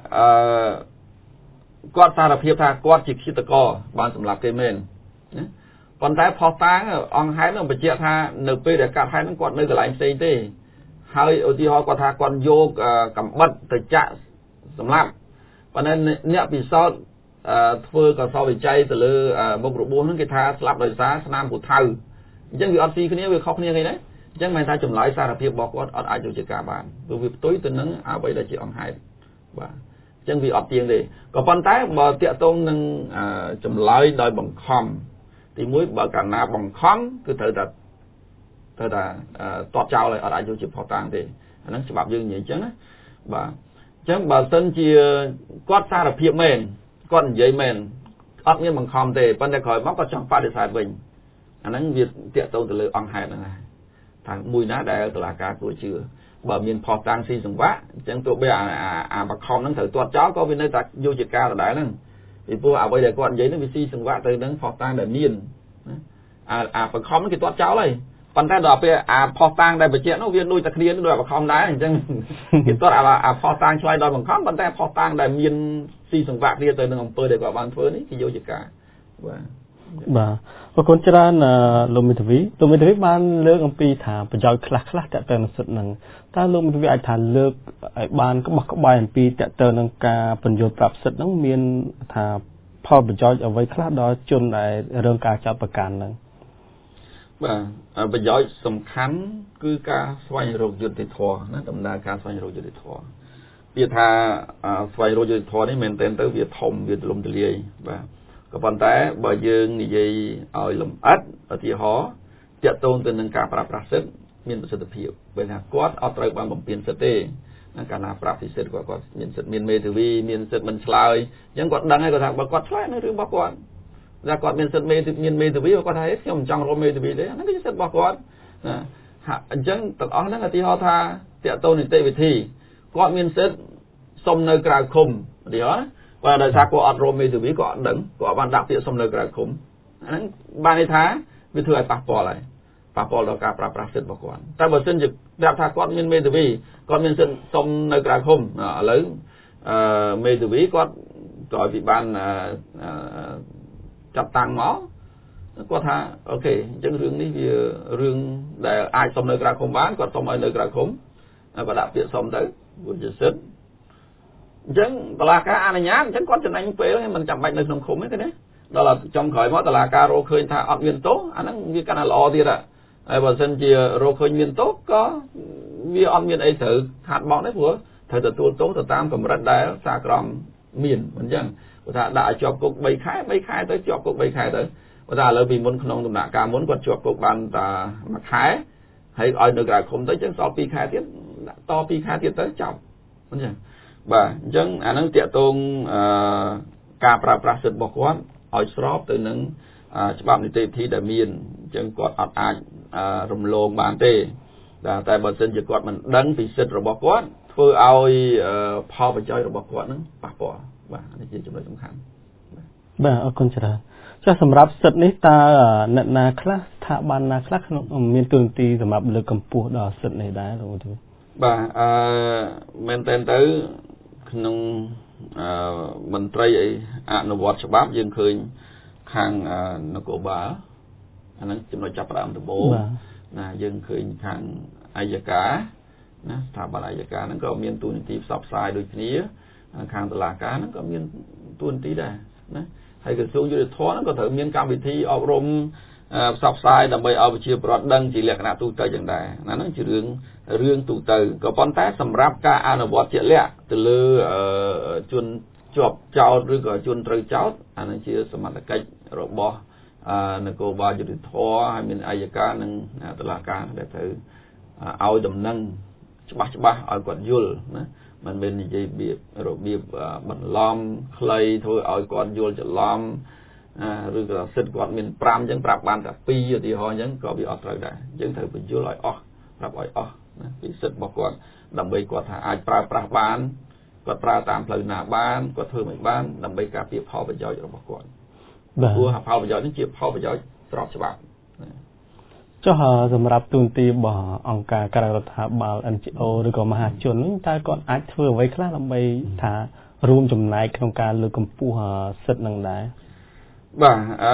គាត់សារភាពថាគាត់ជាឃាតករបានសម្លាប់គេមែនណាប៉ុន្តែផុសតាងអង្គហេតុនឹងបញ្ជាក់ថានៅពេលដែលកាត់ហេតុនឹងគាត់នៅកន្លែងផ្សេងទេហើយឧទាហរណ៍គាត់ថាគាត់យកកំបិតទៅចាក់សម្លាប់ប៉ុន្តែអ្នកពិសោធន៍ធ្វើកសោវិច័យទៅលើមុខរបួសហ្នឹងគេថាស្លាប់ដោយសារស្នាមពូថៅអញ្ចឹងវាអត់ស៊ីគ្នាវាខុសគ្នាគេណាអញ្ចឹងមិនថាចម្លើយសារភាពរបស់គាត់អត់អាចយកជាការបានព្រោះវាផ្ទុយទៅនឹងអ្វីដែលជាអង្គហេតុបាទអញ្ចឹងវាអត់ទៀងទេក៏ប៉ុន្តែបើតាក់ទងនឹងចម្លើយដោយបង្ខំទីមួយបើកាលណាបង្ខំគឺត្រូវតែតបចោលឲ្យអត់អាចយកជាផុសតាងទេអាហ្នឹងច្បាប់យើងនិយាយអញ្ចឹងណាបាទអញ្ចឹងបើសិនជាគាត់សារភាពមែនគាត់និយាយមែនអត់មានបង្ខំទេប៉ុន្តែក្រោយមកគាត់ចង់បដិសេធវិញអាហ្នឹងវាតាក់ទងទៅលើអង្គហេតុហ្នឹងហើយថាមួយណាដែលតុលាការគួរជឿបើមានផុសតាងស៊ីសង្វាក់អញ្ចឹងទោះបីអាបង្ខំហ្នឹងត្រូវទាត់ចោលក៏វានៅតែយកជាការដដែលហ្នឹងពីព្រោះអ្វីដែលគាត់និយាយហ្នឹងវាស៊ីសង្វាក់ទៅនឹងផុសតាងដែលមានអាបង្ខំហ្នឹងគេទាត់ចោលហើយប៉ុន្តែដល់ពេលអាផុសតាងដែលបញ្ជាក់នោះវាដូចតែគ្នាដូចបង្ខំដែរអញ្ចឹងគេទាត់អាផុសតាងឆ្លើយដោយបង្ខំប៉ុន្តែផុសតាងដែលមានស៊ីសង្វាក់គ្នាទៅនឹងអំពើដែលគាត់បានធ្វើនេះគេយកជាការបាទអរគុណច្រើនលោកមេធាវីបានលើកអំពីថាប្រយោជន៍ខ្លះតើតើនឹងសិទ្ធិនឹងតើលោកមេធាវីអាចថាលើកឲ្យបានក្បោះក្បាយអំពីតើតើនឹងការបញ្យល់ប្រាប់សិទ្ធិនឹងមានថាផលប្រយោជន៍អ្វីខ្លះដល់ជនដែលរងការចាប់ប្រកាន់នឹងបាទប្រយោជន៍សំខាន់គឺការស្វែងរកយុត្តិធម៌ណាដំណើរការស្វែងរកយុត្តិធម៌វាថាស្វែងរកយុត្តិធម៌នេះមែនទែនទៅវាធំវាទូលំទូលាយបាទក៏ប៉ុន្តែបើយើងនិយាយឲ្យលម្អិតឧទាហរណ៍តាក់ទងទៅនឹងការប្រើប្រាស់សិទ្ធិមានប្រសិទ្ធភាពពេលថាគាត់អត់ត្រូវបានបំពេញសិទ្ធិទេកាលណាប្រាប់ពិសេសគាត់មានសិទ្ធិមានមេធាវីមានសិទ្ធិមិនឆ្លើយអញ្ចឹងគាត់ដឹងហើយគាត់ថាបើគាត់ឆ្លើយនៅរឿងរបស់គាត់ថាគាត់មានសិទ្ធិមានមេធាវីគាត់ថាខ្ញុំមិនចង់រកមេធាវីទេអាហ្នឹងគឺសិទ្ធិរបស់គាត់ណាអញ្ចឹងទាំងអស់ហ្នឹងឧទាហរណ៍ថាតកតនីតិវិធីគាត់មានសិទ្ធិសុំនៅក្រៅឃុំឧទាហរណ៍បើដោយសារគាត់អត់រកមេធាវីគាត់អត់ដឹងគាត់បានដាក់ពាក្យសុំនៅក្រៅឃុំអាហ្នឹងបានន័យថាវាធ្វើឲ្យប៉ះពាល់ហើយប៉ះពាល់ដល់ការប្រើប្រាស់សិទ្ធិរបស់គាត់តែបើសិនជាប្រាប់ថាគាត់មានមេធាវីគាត់មានសិទ្ធិសុំនៅក្រៅឃុំឥឡូវមេធាវីគាត់ក្រោយពីបានចាត់តាំងមកគាត់ថាអូខេអញ្ចឹងរឿងនេះវារឿងដែលអាចសុំនៅក្រៅឃុំបានគាត់សុំឲ្យនៅក្រៅឃុំគាត់ដាក់ពាក្យសុំទៅវាជាសិទ្ធិអញ្ចឹងតឡាការអនុញ្ញាតអញ្ចឹងគាត់ចំណេញពេលមិនចាំបាច់នៅក្នុងឃុំទេណាដល់ចុងក្រោយមកតឡាការរកឃើញថាអត់មានទោសអាហ្នឹងវាកាន់តែល្អទៀតហើយបើសិនជារកឃើញមានទោសក៏វាអត់មានអីត្រូវខាត់បង់ទេព្រោះត្រូវទទួលទោសទៅតាមកម្រិតដែលសារក្រមមានអញ្ចឹងគាត់ថាដាក់ឲ្យជាប់គុក3ខែទៅជាប់គុក3ខែទៅគាត់ថាឥឡូវពីមុនក្នុងដំណាក់កាលមុនគាត់ជាប់គុកបានតែ1ខែហើយឲ្យនៅក្រៅឃុំទៅអញ្ចឹងសល់2ខែទៀតដាក់ត2ខែទៀតទៅចប់អញ្ចឹងបាទអញ្ចឹងអាហ្នឹងតាក់ទងការប្រើប្រាស់សិទ្ធិរបស់គាត់ឲ្យស្របទៅនឹងច្បាប់នីតិវិធីដែលមានអញ្ចឹងគាត់អត់អាចរំលងបានទេតែបើសិនជាគាត់មិនដឹងពីសិទ្ធិរបស់គាត់ធ្វើឲ្យផលប្រយោជន៍របស់គាត់នឹងប៉ះពាល់បាទនេះជាចំណុចសំខាន់បាទអរគុណច្រើនចាស់សម្រាប់សិទ្ធិនេះតើអ្នកណាខ្លះស្ថាប័នណាខ្លះក្នុងមានទូនាទីសម្រាប់លើកកម្ពស់ដល់សិទ្ធិនេះដែរលោកគ្រូបាទមែនតើទៅក្នុងមន្ត្រីអនុវត្តច្បាប់យើងឃើញខាងនគរបាលអាហ្នឹងចំណុចចាប់ផ្ដើមដំបូងណាយើងឃើញខាងអัยការណាស្ថាប័នអัยការហ្នឹងក៏មានទូនាទីផ្សព្វផ្សាយដូចគ្នាខាងតុលាការហ្នឹងក៏មានទូនាទីដែរណាហើយក្រសួងយុតិធម៌ហ្នឹងក៏ត្រូវមានកម្មវិធីអប់រំផ្សព្វផ្សាយដើម្បីឲ្យប្រជាពលរដ្ឋដឹងជាលក្ខណៈទូទៅយ៉ាងដែរណាហ្នឹងជារឿងទូទៅក៏ប៉ុន្តែសម្រាប់ការអនុវត្តជាក់លាក់ទៅលើជនជាប់ចោតឬក៏ជនត្រូវចោតអានឹងជាសមត្ថកិច្ចរបស់នគរបាលយុតិធម៌ហើយមានអัยការនិងតុលាការដែលត្រូវឲ្យដំណឹងច្បាស់ឲ្យគាត់យល់ណាមិនមែននិយាយរបៀបបន្លំខ្លីធ្វើឲ្យគាត់យល់ច្រឡំឬក៏សិទ្ធិគាត់មាន5អញ្ចឹងប្រាប់បានតែ2ឧទាហរណ៍អញ្ចឹងក៏វាអត់ត្រូវដែរអញ្ចឹងត្រូវបញ្យល់ឲ្យអស់ប្រាប់ឲ្យអស់ណាពីសិទ្ធិរបស់គាត់ដើម្បីគាត់ថាអាចប្រើប្រាស់បានគាត់ប្រើតាមផ្លូវណាបានគាត់ធ្វើមិនបានដើម្បីការពារផលប្រយោជន៍របស់គាត់ព្រោះផលប្រយោជន៍នេះជាផលប្រយោជន៍ស្របច្បាប់ចុះសម្រាប់ទូនាទីរបស់អង្គការក្រៅរដ្ឋាភិបាល NGO ឬក៏មហាជននេះតើគាត់អាចធ្វើអ្វីខ្លះដើម្បីថារួមចំណែកក្នុងការលើកកម្ពស់សិទ្ធិនឹងដែរបាទ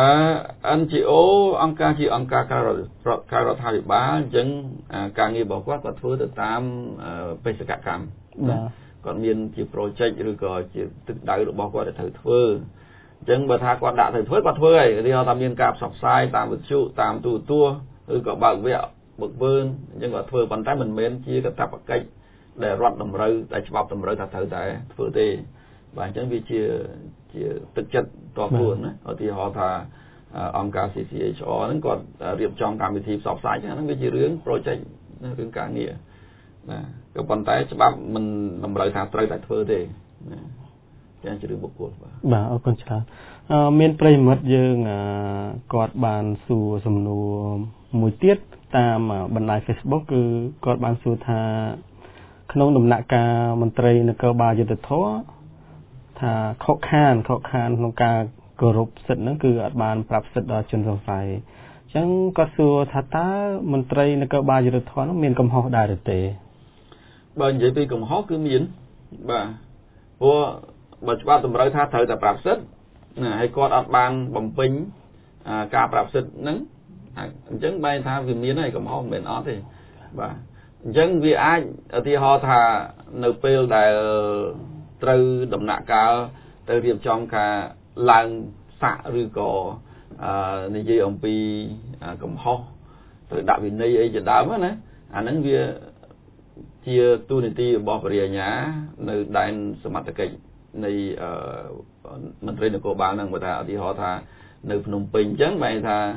NGO អង្គការជាអង្គការក្រៅរដ្ឋាភិបាលអញ្ចឹងការងាររបស់គាត់ធ្វើទៅតាមបេសកកម្មគាត់មានជា project ឬក៏ជាទឹកដៅរបស់គាត់ដែលត្រូវធ្វើអញ្ចឹងបើថាគាត់ដាក់ទៅធ្វើគាត់ធ្វើហើយឧទាហរណ៍ថាមានការផ្សព្វផ្សាយតាមវិទ្យុតាមទូរទស្សន៍ឬក៏បើកវគ្គបឹកវើនអញ្ចឹងគាត់ធ្វើប៉ុន្តែមិនមែនជាកាតព្វកិច្ចដែលរដ្ឋតម្រូវតែច្បាប់តម្រូវថាត្រូវតែធ្វើទេបាទអញ្ចឹងវាជាទឹកចិត្តតបខ្លួនណាឧទាហរណ៍ថាអង្គការ CCHR ហ្នឹងគាត់រៀបចំកម្មវិធីផ្សព្វផ្សាយហ្នឹងវាជារឿង project រឿងការងារណាក៏ប៉ុន្តែច្បាប់មិនតម្រូវថាត្រូវតែធ្វើទេណាយ៉ាងជារឿងបុគ្គលបាទអរគុណច្រើនមានប្រិយមិត្តយើងគាត់បានសួរសំណួរមួយទៀតតាមបណ្ដាញ Facebook គឺគាត់បានសួរថាក្នុងដំណាក់កាលមន្ត្រីនគរបាលយុតិធធម៌ថាខកខានក្នុងការគោរពសិទ្ធិហ្នឹងគឺអត់បានប្រាប់សិទ្ធិដល់ជនសង្ស័យអញ្ចឹងគាត់សួរថាតើមន្ត្រីនគរបាលយុតិធធម៌ហ្នឹងមានកំហុសដែរឬទេបើនិយាយពីកំហុសគឺមានបាទព្រោះបើច្បាប់តម្រូវថាត្រូវតែប្រាប់សិទ្ធិណាហើយគាត់អត់បានបំពេញការប្រាប់សិទ្ធិហ្នឹងអញ្ចឹងបែរថាវាមានហើយកំហុសមិនមែនអត់ទេបាទអញ្ចឹងវាអាចឧទាហរណ៍ថានៅពេលដែលត្រូវដំណាក់កាលទៅរៀបចំការឡើងសាក់ឬក៏និយាយអំពីកំហុសត្រូវដាក់វិន័យអីជាដើមណាអាហ្នឹងវាជាទូនាទីរបស់បរិយាញ្ញានៅដែនសមត្ថកិច្ចនៃមន្ត្រីនគរបាលហ្នឹងបើថាឧទាហរណ៍ថានៅភ្នំពេញអញ្ចឹងបែរថា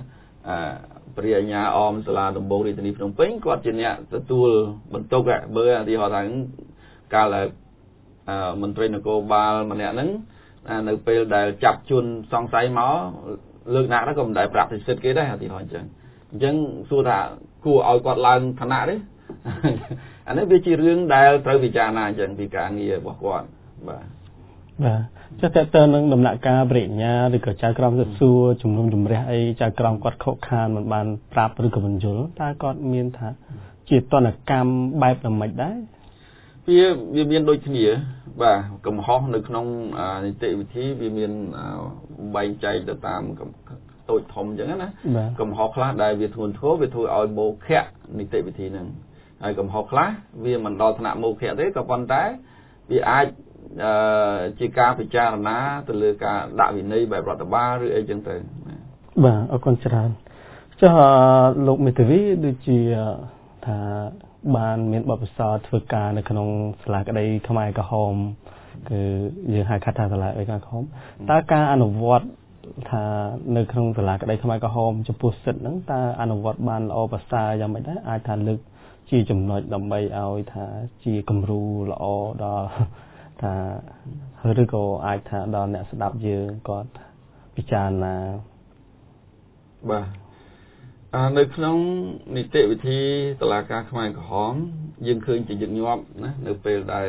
ព្រះអាជ្ញាអមសាលាដំបងរាជធានីភ្នំពេញគាត់ជាអ្នកទទួលបន្ទុកបើឧទាហរណ៍ថាកាលមន្ត្រីនគរបាលម្នាក់ហ្នឹងនៅពេលដែលចាប់ជនសង្ស័យមកលើកណាស់ក៏មិនដែលប្រាប់សិទ្ធិគេដែរឧទាហរណ៍អញ្ចឹងសួរថាគួរឲ្យគាត់ឡើងឋានៈទេអានេះវាជារឿងដែលត្រូវពិចារណាអញ្ចឹងពីការងាររបស់គាត់បាទចុះតើតើនឹងដំណាក់កាលបរិញ្ញាឬក៏ចៅក្រមសិទ្ធិសួរជំនុំជម្រះអីចៅក្រមគាត់ខកខានមិនបានប្រាប់ឬក៏បញ្យល់តើគាត់មានថាជាតនកម្មបែបយ៉ាងម៉េចដែរវាមានដូចគ្នាបាទកំហុសនៅក្នុងនីតិវិធីវាមានបែងចែកទៅតាមតូចធំអញ្ចឹងណាកំហុសខ្លះដែលវាធ្ងន់ធ្ងរវាធ្វើឲ្យមោឃៈនីតិវិធីហ្នឹងហើយកំហុសខ្លះវាមិនដល់ថ្នាក់មោឃៈទេក៏ប៉ុន្តែវាអាចជាការពិចារណាទៅលើការដាក់វិន័យបែបរដ្ឋបាលឬអីចឹងទៅបាទអរគុណច្រើនចុះលោកមេធាវីដូចជាថាបានមានបទពិសោធន៍ធ្វើការនៅក្នុងសាលាក្តីខ្មែរក្រហមគឺយើងហៅថាសាលាក្តីខ្មែរក្រហមតើការអនុវត្តថានៅក្នុងសាលាក្តីខ្មែរក្រហមចំពោះសិទ្ធិហ្នឹងតើអនុវត្តបានល្អប្រសើរយ៉ាងម៉េចដែរអាចថាលើកជាចំណុចដើម្បីឲ្យថាជាគំរូល្អដល់ថាឬក៏អាចថាដល់អ្នកស្ដាប់យើងគាត់ពិចារណាបាទនៅក្នុងនីតិវិធីតុលាការខ្មែរក្រហមយើងឃើញជាញឹកញាប់ណានៅពេលដែល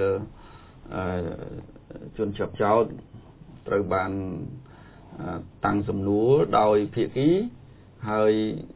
ជនជាប់ចោទត្រូវបានតាំងសំណួរដោយភាគីហើយ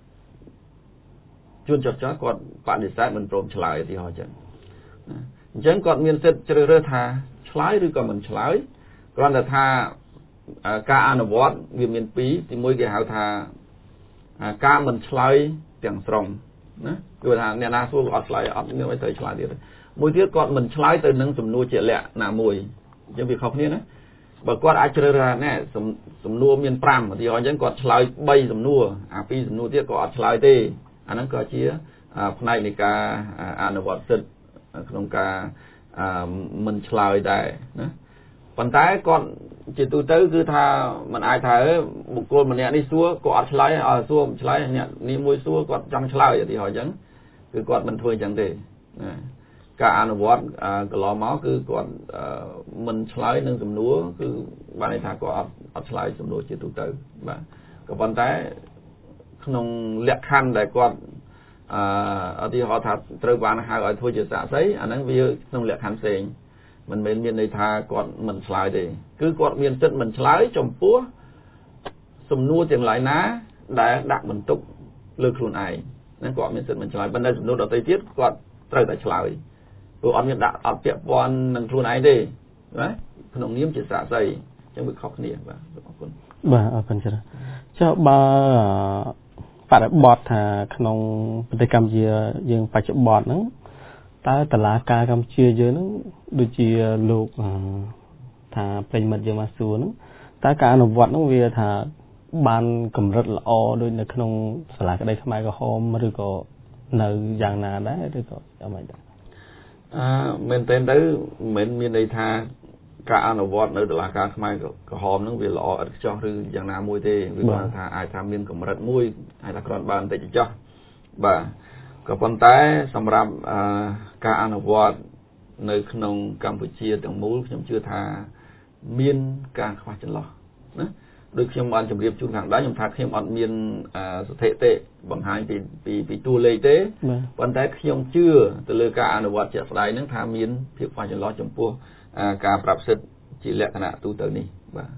ជនជាប់ចោទគាត់បដិសេធមិនព្រមឆ្លើយទីហោះចឹងអញ្ចឹងគាត់មានសិទ្ធិជ្រើសរើសថាឆ្លើយឬក៏មិនឆ្លើយគ្រាន់តែថាការអនុវត្តវាមានពីរទីមួយគេហៅថាការមិនឆ្លើយទាំងស្រុងណាគឺថាអ្នកណាសួរអត់ឆ្លើយអត់មានអីត្រូវឆ្លើយទៀតមួយទៀតគាត់មិនឆ្លើយទៅនឹងសំណួរជាក់លាក់ណាមួយអញ្ចឹងវាខុសគ្នាណាបើគាត់អាចជ្រើសរើសណែសំណួរមាន5ឧទាហរណ៍អញ្ចឹងគាត់ឆ្លើយ3សំណួរអា2សំណួរទៀតគាត់អត់ឆ្លើយទេអាហ្នឹងក៏ជាផ្នែកនៃការអនុវត្តសិទ្ធិក្នុងការមិនឆ្លើយដែរណាប៉ុន្តែគាត់ជាទូទៅគឺថាมันអាចថាបុគ្គលម្នាក់នេះសួរគាត់អត់ឆ្លើយឲ្យសួរឆ្លើយអ្នកនេះមួយសួរគាត់ចង់ឆ្លើយឧទាហរណ៍អញ្ចឹងគឺគាត់មិនធ្វើអញ្ចឹងទេណាការអនុវត្តកន្លងមកគឺគាត់មិនឆ្លើយនឹងសំណួរគឺបានន័យថាគាត់អត់ឆ្លើយសំណួរជាទូទៅបាទក៏ប៉ុន្តែក្នុងលក្ខខណ្ឌដែលគាត់ឧទាហរណ៍ថាត្រូវបានហៅឲ្យធ្វើជាសាក្សីអាហ្នឹងវាក្នុងលក្ខខណ្ឌផ្សេងមិនមែនមានន័យថាគាត់មិនឆ្លើយទេគឺគាត់មានសិទ្ធិមិនឆ្លើយចំពោះសំណួរទាំងឡាយណាដែលដាក់បន្ទុកលើខ្លួនឯងហ្នឹងគាត់មានសិទ្ធិមិនឆ្លើយប៉ុន្តែសំណួរដទៃទៀតគាត់ត្រូវតែឆ្លើយព្រោះអត់មានដាក់អត់ពាក់ព័ន្ធនឹងខ្លួនឯងទេណាក្នុងនាមជាសាក្សីអញ្ចឹងវាខុសគ្នាបាទអរគុណបាទអរគុណច្រើនចុះបើបរិបទថាក្នុងប្រទេសកម្ពុជាយើងបច្ចុប្បន្នហ្នឹងតើតឡាការកម្ពុជាយើងហ្នឹងដូចជាលោកថាប្រិមិត្តយើងមកសួរហ្នឹងតើការអនុវត្តហ្នឹងវាថាបានកម្រិតល្អដូចនៅក្នុងសាលាក្តីខ្មែរក្រហមឬក៏នៅយ៉ាងណាដែរឬក៏យ៉ាងម៉េចដែរមែនតើទៅមិនមានន័យថាការអនុវត្តនៅតុលាការខ្មែរក្រហមហ្នឹងវាល្អឥតខ្ចោះឬយ៉ាងណាមួយទេវាគាត់ថាអាចថាមានកម្រិតមួយអាចថាគ្រាន់បើបន្តិចចោះបាទក៏ប៉ុន្តែសម្រាប់ការអនុវត្តនៅក្នុងកម្ពុជាទាំងមូលខ្ញុំជឿថាមានការខ្វះចន្លោះណាដូចខ្ញុំបានជម្រាបជូនខាងដើមខ្ញុំថាខ្ញុំអត់មានស្ថិតិបង្ហាញពីតួលេខទេប៉ុន្តែខ្ញុំជឿទៅលើការអនុវត្តជាក់ស្ដែងហ្នឹងថាមានភាពខ្វះចន្លោះចំពោះការប្រាប់សិទ្ធិជាលក្ខណៈទូទៅនេះ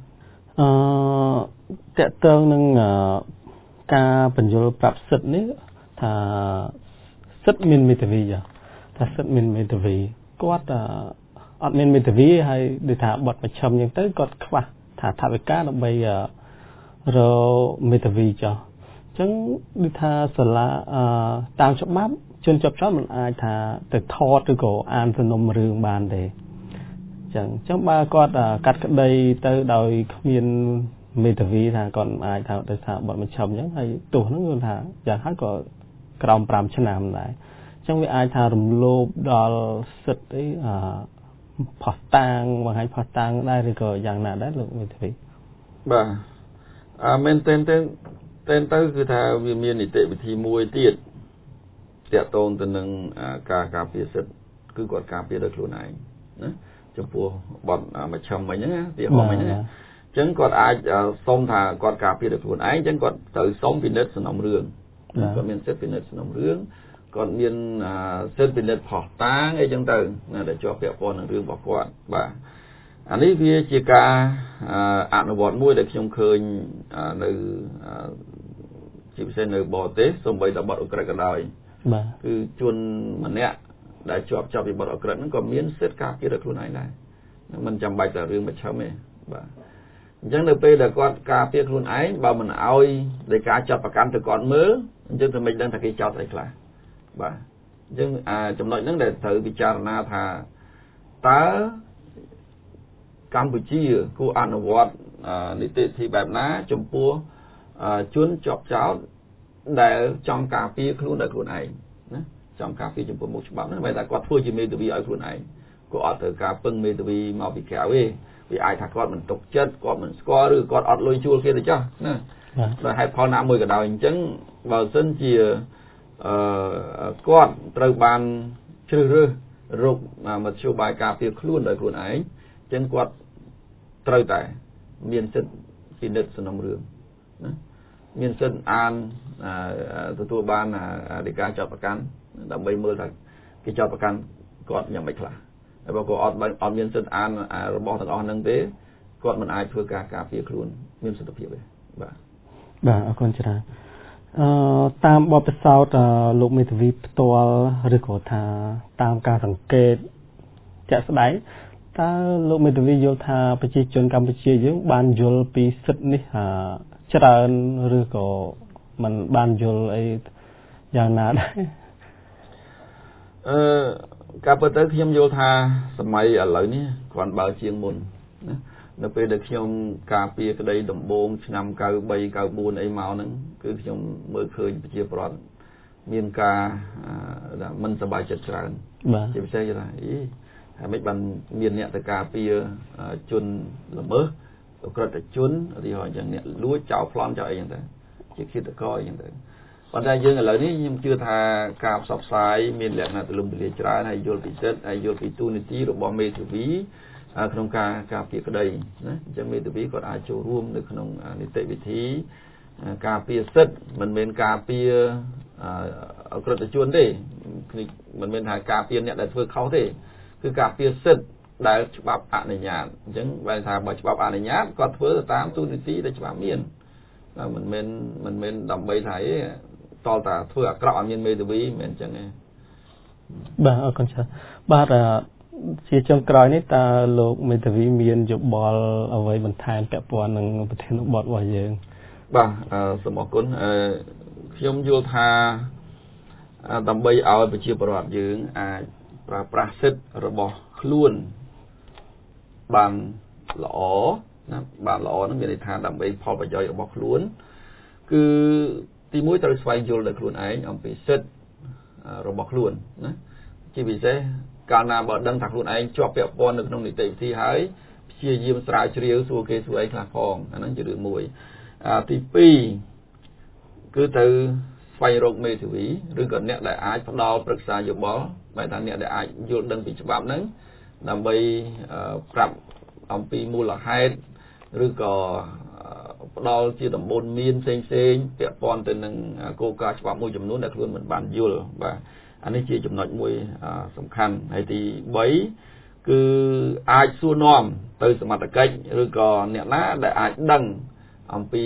បាទតកតងនឹងការបញ្យល់ប្រាប់សិទ្ធិនេះថាសិទ្ធិមានមេធាវីថាសិទ្ធិមានមេធាវីគាត់អត់មានមេធាវីហើយដូចថាបត់ប្រឈមអញ្ចឹងទៅគាត់ខ្វះថាថវិកាដើម្បីរមេធាវីចុះអញ្ចឹងដូចថាសាលាតាមច្បាប់ជនជាប់ចោទមិនអាចថាទៅថតឬក៏អានសំណុំរឿងបានទេអញ្ចឹងបើគាត់កាត់ក្តីទៅដោយគ្មានមេធាវីថាគាត់អាចថាទៅថាបត់ប្រឈមអញ្ចឹងហើយទោសហ្នឹងគឺថាយ៉ាងហោចក៏ក្រោម5ឆ្នាំដែរអញ្ចឹងវាអាចថារំលោភដល់សិទ្ធិអីផុសតាងបង្ហាញផុសតាងដែរឬក៏យ៉ាងណាដែរលោកមេធាវីបាទមែនទែនតែទៅគឺថាវាមាននីតិវិធីមួយទៀតតាក់ទងទៅនឹងការការពារសិទ្ធិគឺគាត់ការពារដោយខ្លួនឯងណាចំពោះបទមជ្ឈិមមិញហ្នឹងណាទីហោមិញហ្នឹងអញ្ចឹងគាត់អាចសុំថាគាត់ការពារដោយខ្លួនឯងអញ្ចឹងគាត់ត្រូវសុំពិនិត្យសំណុំរឿងគាត់មានសិទ្ធិពិនិត្យសំណុំរឿងគាត់មានសិទ្ធិពិនិត្យផុសតាងអីចឹងទៅណាដែលជាប់ពាក់ព័ន្ធនឹងរឿងរបស់គាត់បាទអានេះវាជាការអនុវត្តមួយដែលខ្ញុំឃើញនៅជាពិសេសនៅបរទេសសូម្បីតែបទអក្រិតក៏ដោយបាទគឺជនម្នាក់ដែលជាប់ពីបទអក្រិតហ្នឹងក៏មានសិទ្ធិការពារដោយខ្លួនឯងដែរមិនចាំបាច់តែរឿងមជ្ឈិមទេបាទអញ្ចឹងនៅពេលដែលគាត់ការពារខ្លួនឯងបើមិនអោយដោយការចាត់ប្រកាន់ទៅគាត់មើលអញ្ចឹងទៅមិនដឹងថាគេចោទអីខ្លះបាទអញ្ចឹងចំណុចហ្នឹងដែលត្រូវពិចារណាថាតើកម្ពុជាគួរអនុវត្តនីតិវិធីបែបណាចំពោះជនជាប់ចោទដែលចង់ការពារខ្លួនដោយខ្លួនឯងណាចង់ការពារចំពោះមុខច្បាប់ហ្នឹងមិនតែគាត់ធ្វើជាមេធាវីឲ្យខ្លួនឯងគាត់អត់ត្រូវការពឹងមេធាវីមកពីក្រៅទេវាអាចថាគាត់មិនទុកចិត្តគាត់មិនស្គាល់ឬគាត់អត់លុយជួលគេទៅចោះណាដោយហេតុផលណាមួយក៏ដោយអញ្ចឹងបើសិនជាគាត់ត្រូវបានជ្រើសរើសរកមធ្យោបាយការពារខ្លួនដោយខ្លួនឯងអញ្ចឹងគាត់ត្រូវតែមានសិទ្ធិពិនិត្យសំណុំរឿងណាមានសិទ្ធិអានទទួលបានដីកាចាត់ប្រកាន់ដើម្បីមើលថាគេចាត់ប្រកាន់គាត់យ៉ាងម៉េចខ្លះហើយបើគាត់អត់មានសិទ្ធិអានរបស់ទាំងអស់ហ្នឹងទេគាត់មិនអាចធ្វើការការពារខ្លួនមានសិទ្ធិភាពទេបាទអរគុណច្រើនតាមបទពិសោធន៍លោកមេធាវីផ្ទាល់ឬក៏ថាតាមការសង្កេតជាក់ស្ដែងតើលោកមេធាវីយល់ថាប្រជាជនកម្ពុជាយើងបានយល់ពីសិទ្ធិនេះច្រើនឬក៏មិនបានយល់អីយ៉ាងណាដែរការពិតទៅខ្ញុំយល់ថាសម័យឥឡូវនេះគ្រាន់បើជាងមុនណានៅពេលដែលខ្ញុំការពារក្តីដំបូងឆ្នាំ93 94អីមកហ្នឹងគឺខ្ញុំមើលឃើញប្រជាពលរដ្ឋមានការមិនសប្បាយចិត្តច្រើនជាពិសេសថាហើយមិនបានមានអ្នកទៅការពារជនល្មើសអក្រិតជនឧទាហរណ៍យ៉ាងអ្នកលួចចោលប្លន់ចោលអីយ៉ាងទៅជាឃាតករអីយ៉ាងទៅប៉ុន្តែយើងឥឡូវនេះខ្ញុំជឿថាការផ្សព្វផ្សាយមានលក្ខណៈទូលំទូលាយច្រើនហើយយល់ពីសិទ្ធិហើយយល់ពីទូនីតិរបស់មេធាវីក្នុងការការពារក្តីណាអញ្ចឹងមេធាវីគាត់អាចចូលរួមនៅក្នុងនីតិវិធីការពារសិទ្ធិមិនមែនការពារអក្រិតជនទេមិនមែនថាការពារអ្នកដែលធ្វើខុសទេគឺការពារសិទ្ធិដែលច្បាប់អនុញ្ញាតអញ្ចឹងបែរថាបើច្បាប់អនុញ្ញាតគាត់ធ្វើទៅតាមទូនីតិដែលច្បាប់មានមិនមែនដើម្បីថាតលតាធ្វើអាក្រក់អត់មានមេធាវីមិនមែនអញ្ចឹងទេបាទអរគុណច្រើនបាទជាចុងក្រោយនេះតើលោកមេធាវីមានយោបល់អ្វីបន្ថែមពាក់ព័ន្ធនឹងប្រធានបទរបស់យើងបាទសូមអរគុណខ្ញុំយល់ថាដើម្បីឲ្យប្រជាពលរដ្ឋយើងអាចប្រើប្រាស់សិទ្ធិរបស់ខ្លួនបានល្អណាបានល្អហ្នឹងមានន័យថាដើម្បីផលប្រយោជន៍របស់ខ្លួនគឺទីមួយត្រូវស្វែងយល់ដោយខ្លួនឯងអំពីសិទ្ធិរបស់ខ្លួនណាជាពិសេសកាលណាបើដឹងថាខ្លួនឯងជាប់ពាក់ព័ន្ធនៅក្នុងនីតិវិធីហើយព្យាយាមស្រាវជ្រាវសួរគេសួរអីខ្លះផងអាហ្នឹងជារឿងមួយទី2គឺទៅស្វែងរកមេធាវីឬក៏អ្នកដែលអាចផ្ដល់ប្រឹក្សាយោបល់បែរថាអ្នកដែលអាចយល់ដឹងពីច្បាប់ហ្នឹងដើម្បីប្រាប់អំពីមូលហេតុឬក៏ផ្ដល់ជាដំបូន្មានផ្សេងពាក់ព័ន្ធទៅនឹងគោលការណ៍ច្បាប់មួយចំនួនដែលខ្លួនមិនបានយល់បាទអានេះជាចំណុចមួយសំខាន់ហើយទី3គឺអាចសួរនាំទៅសមត្ថកិច្ចឬក៏អ្នកណាដែលអាចដឹងអំពី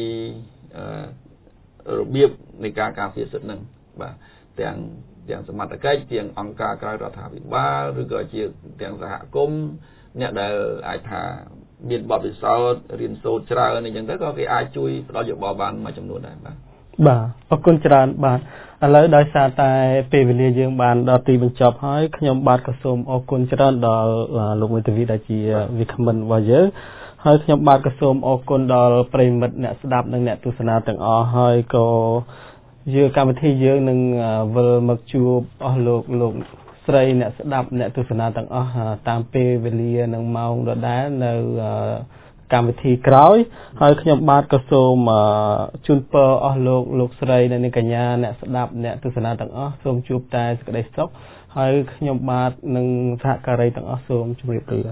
របៀបនៃការការពារសិទ្ធិហ្នឹងបាទទាំងសមត្ថកិច្ចទាំងអង្គការក្រៅរដ្ឋាភិបាលឬក៏ជាទាំងសហគមន៍អ្នកដែលអាចថាមានបទពិសោធន៍រៀនសូត្រច្រើនអីចឹងទៅក៏គេអាចជួយផ្ដល់យោបល់បានមួយចំនួនដែរបាទអរគុណច្រើនបាទឥឡូវដោយសារតែពេលវេលាយើងបានដល់ទីបញ្ចប់ហើយខ្ញុំបាទក៏សូមអរគុណច្រើនដល់លោកមេធាវីដែលជាវាគ្មិនរបស់យើងហើយខ្ញុំបាទក៏សូមអរគុណដល់ប្រិយមិត្តអ្នកស្ដាប់និងអ្នកទស្សនាទាំងអស់ហើយក៏យើងកម្មវិធីយើងនឹងវិលមកជួបអស់លោកស្រីអ្នកស្ដាប់អ្នកទស្សនាទាំងអស់តាមពេលវេលានិងម៉ោងដដែលនៅកម្មវិធីក្រោយហើយខ្ញុំបាទក៏សូមជូនពរអស់លោកស្រីនិងកញ្ញាអ្នកស្ដាប់អ្នកទស្សនាទាំងអស់សូមជួបតែសេចក្តីសុខហើយខ្ញុំបាទនិងសហការីទាំងអស់សូមជម្រាបលា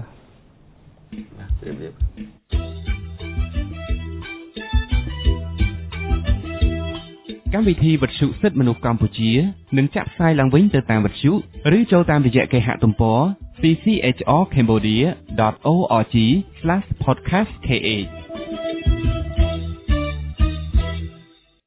កម្មវិធីវិទ្យុសិទ្ធិមនុស្សកម្ពុជានឹងចាក់ផ្សាយឡើងវិញទៅតាមវិទ្យុឬចូលតាមរយៈគេហទំព័រ cchrcambodia.org/podcastkh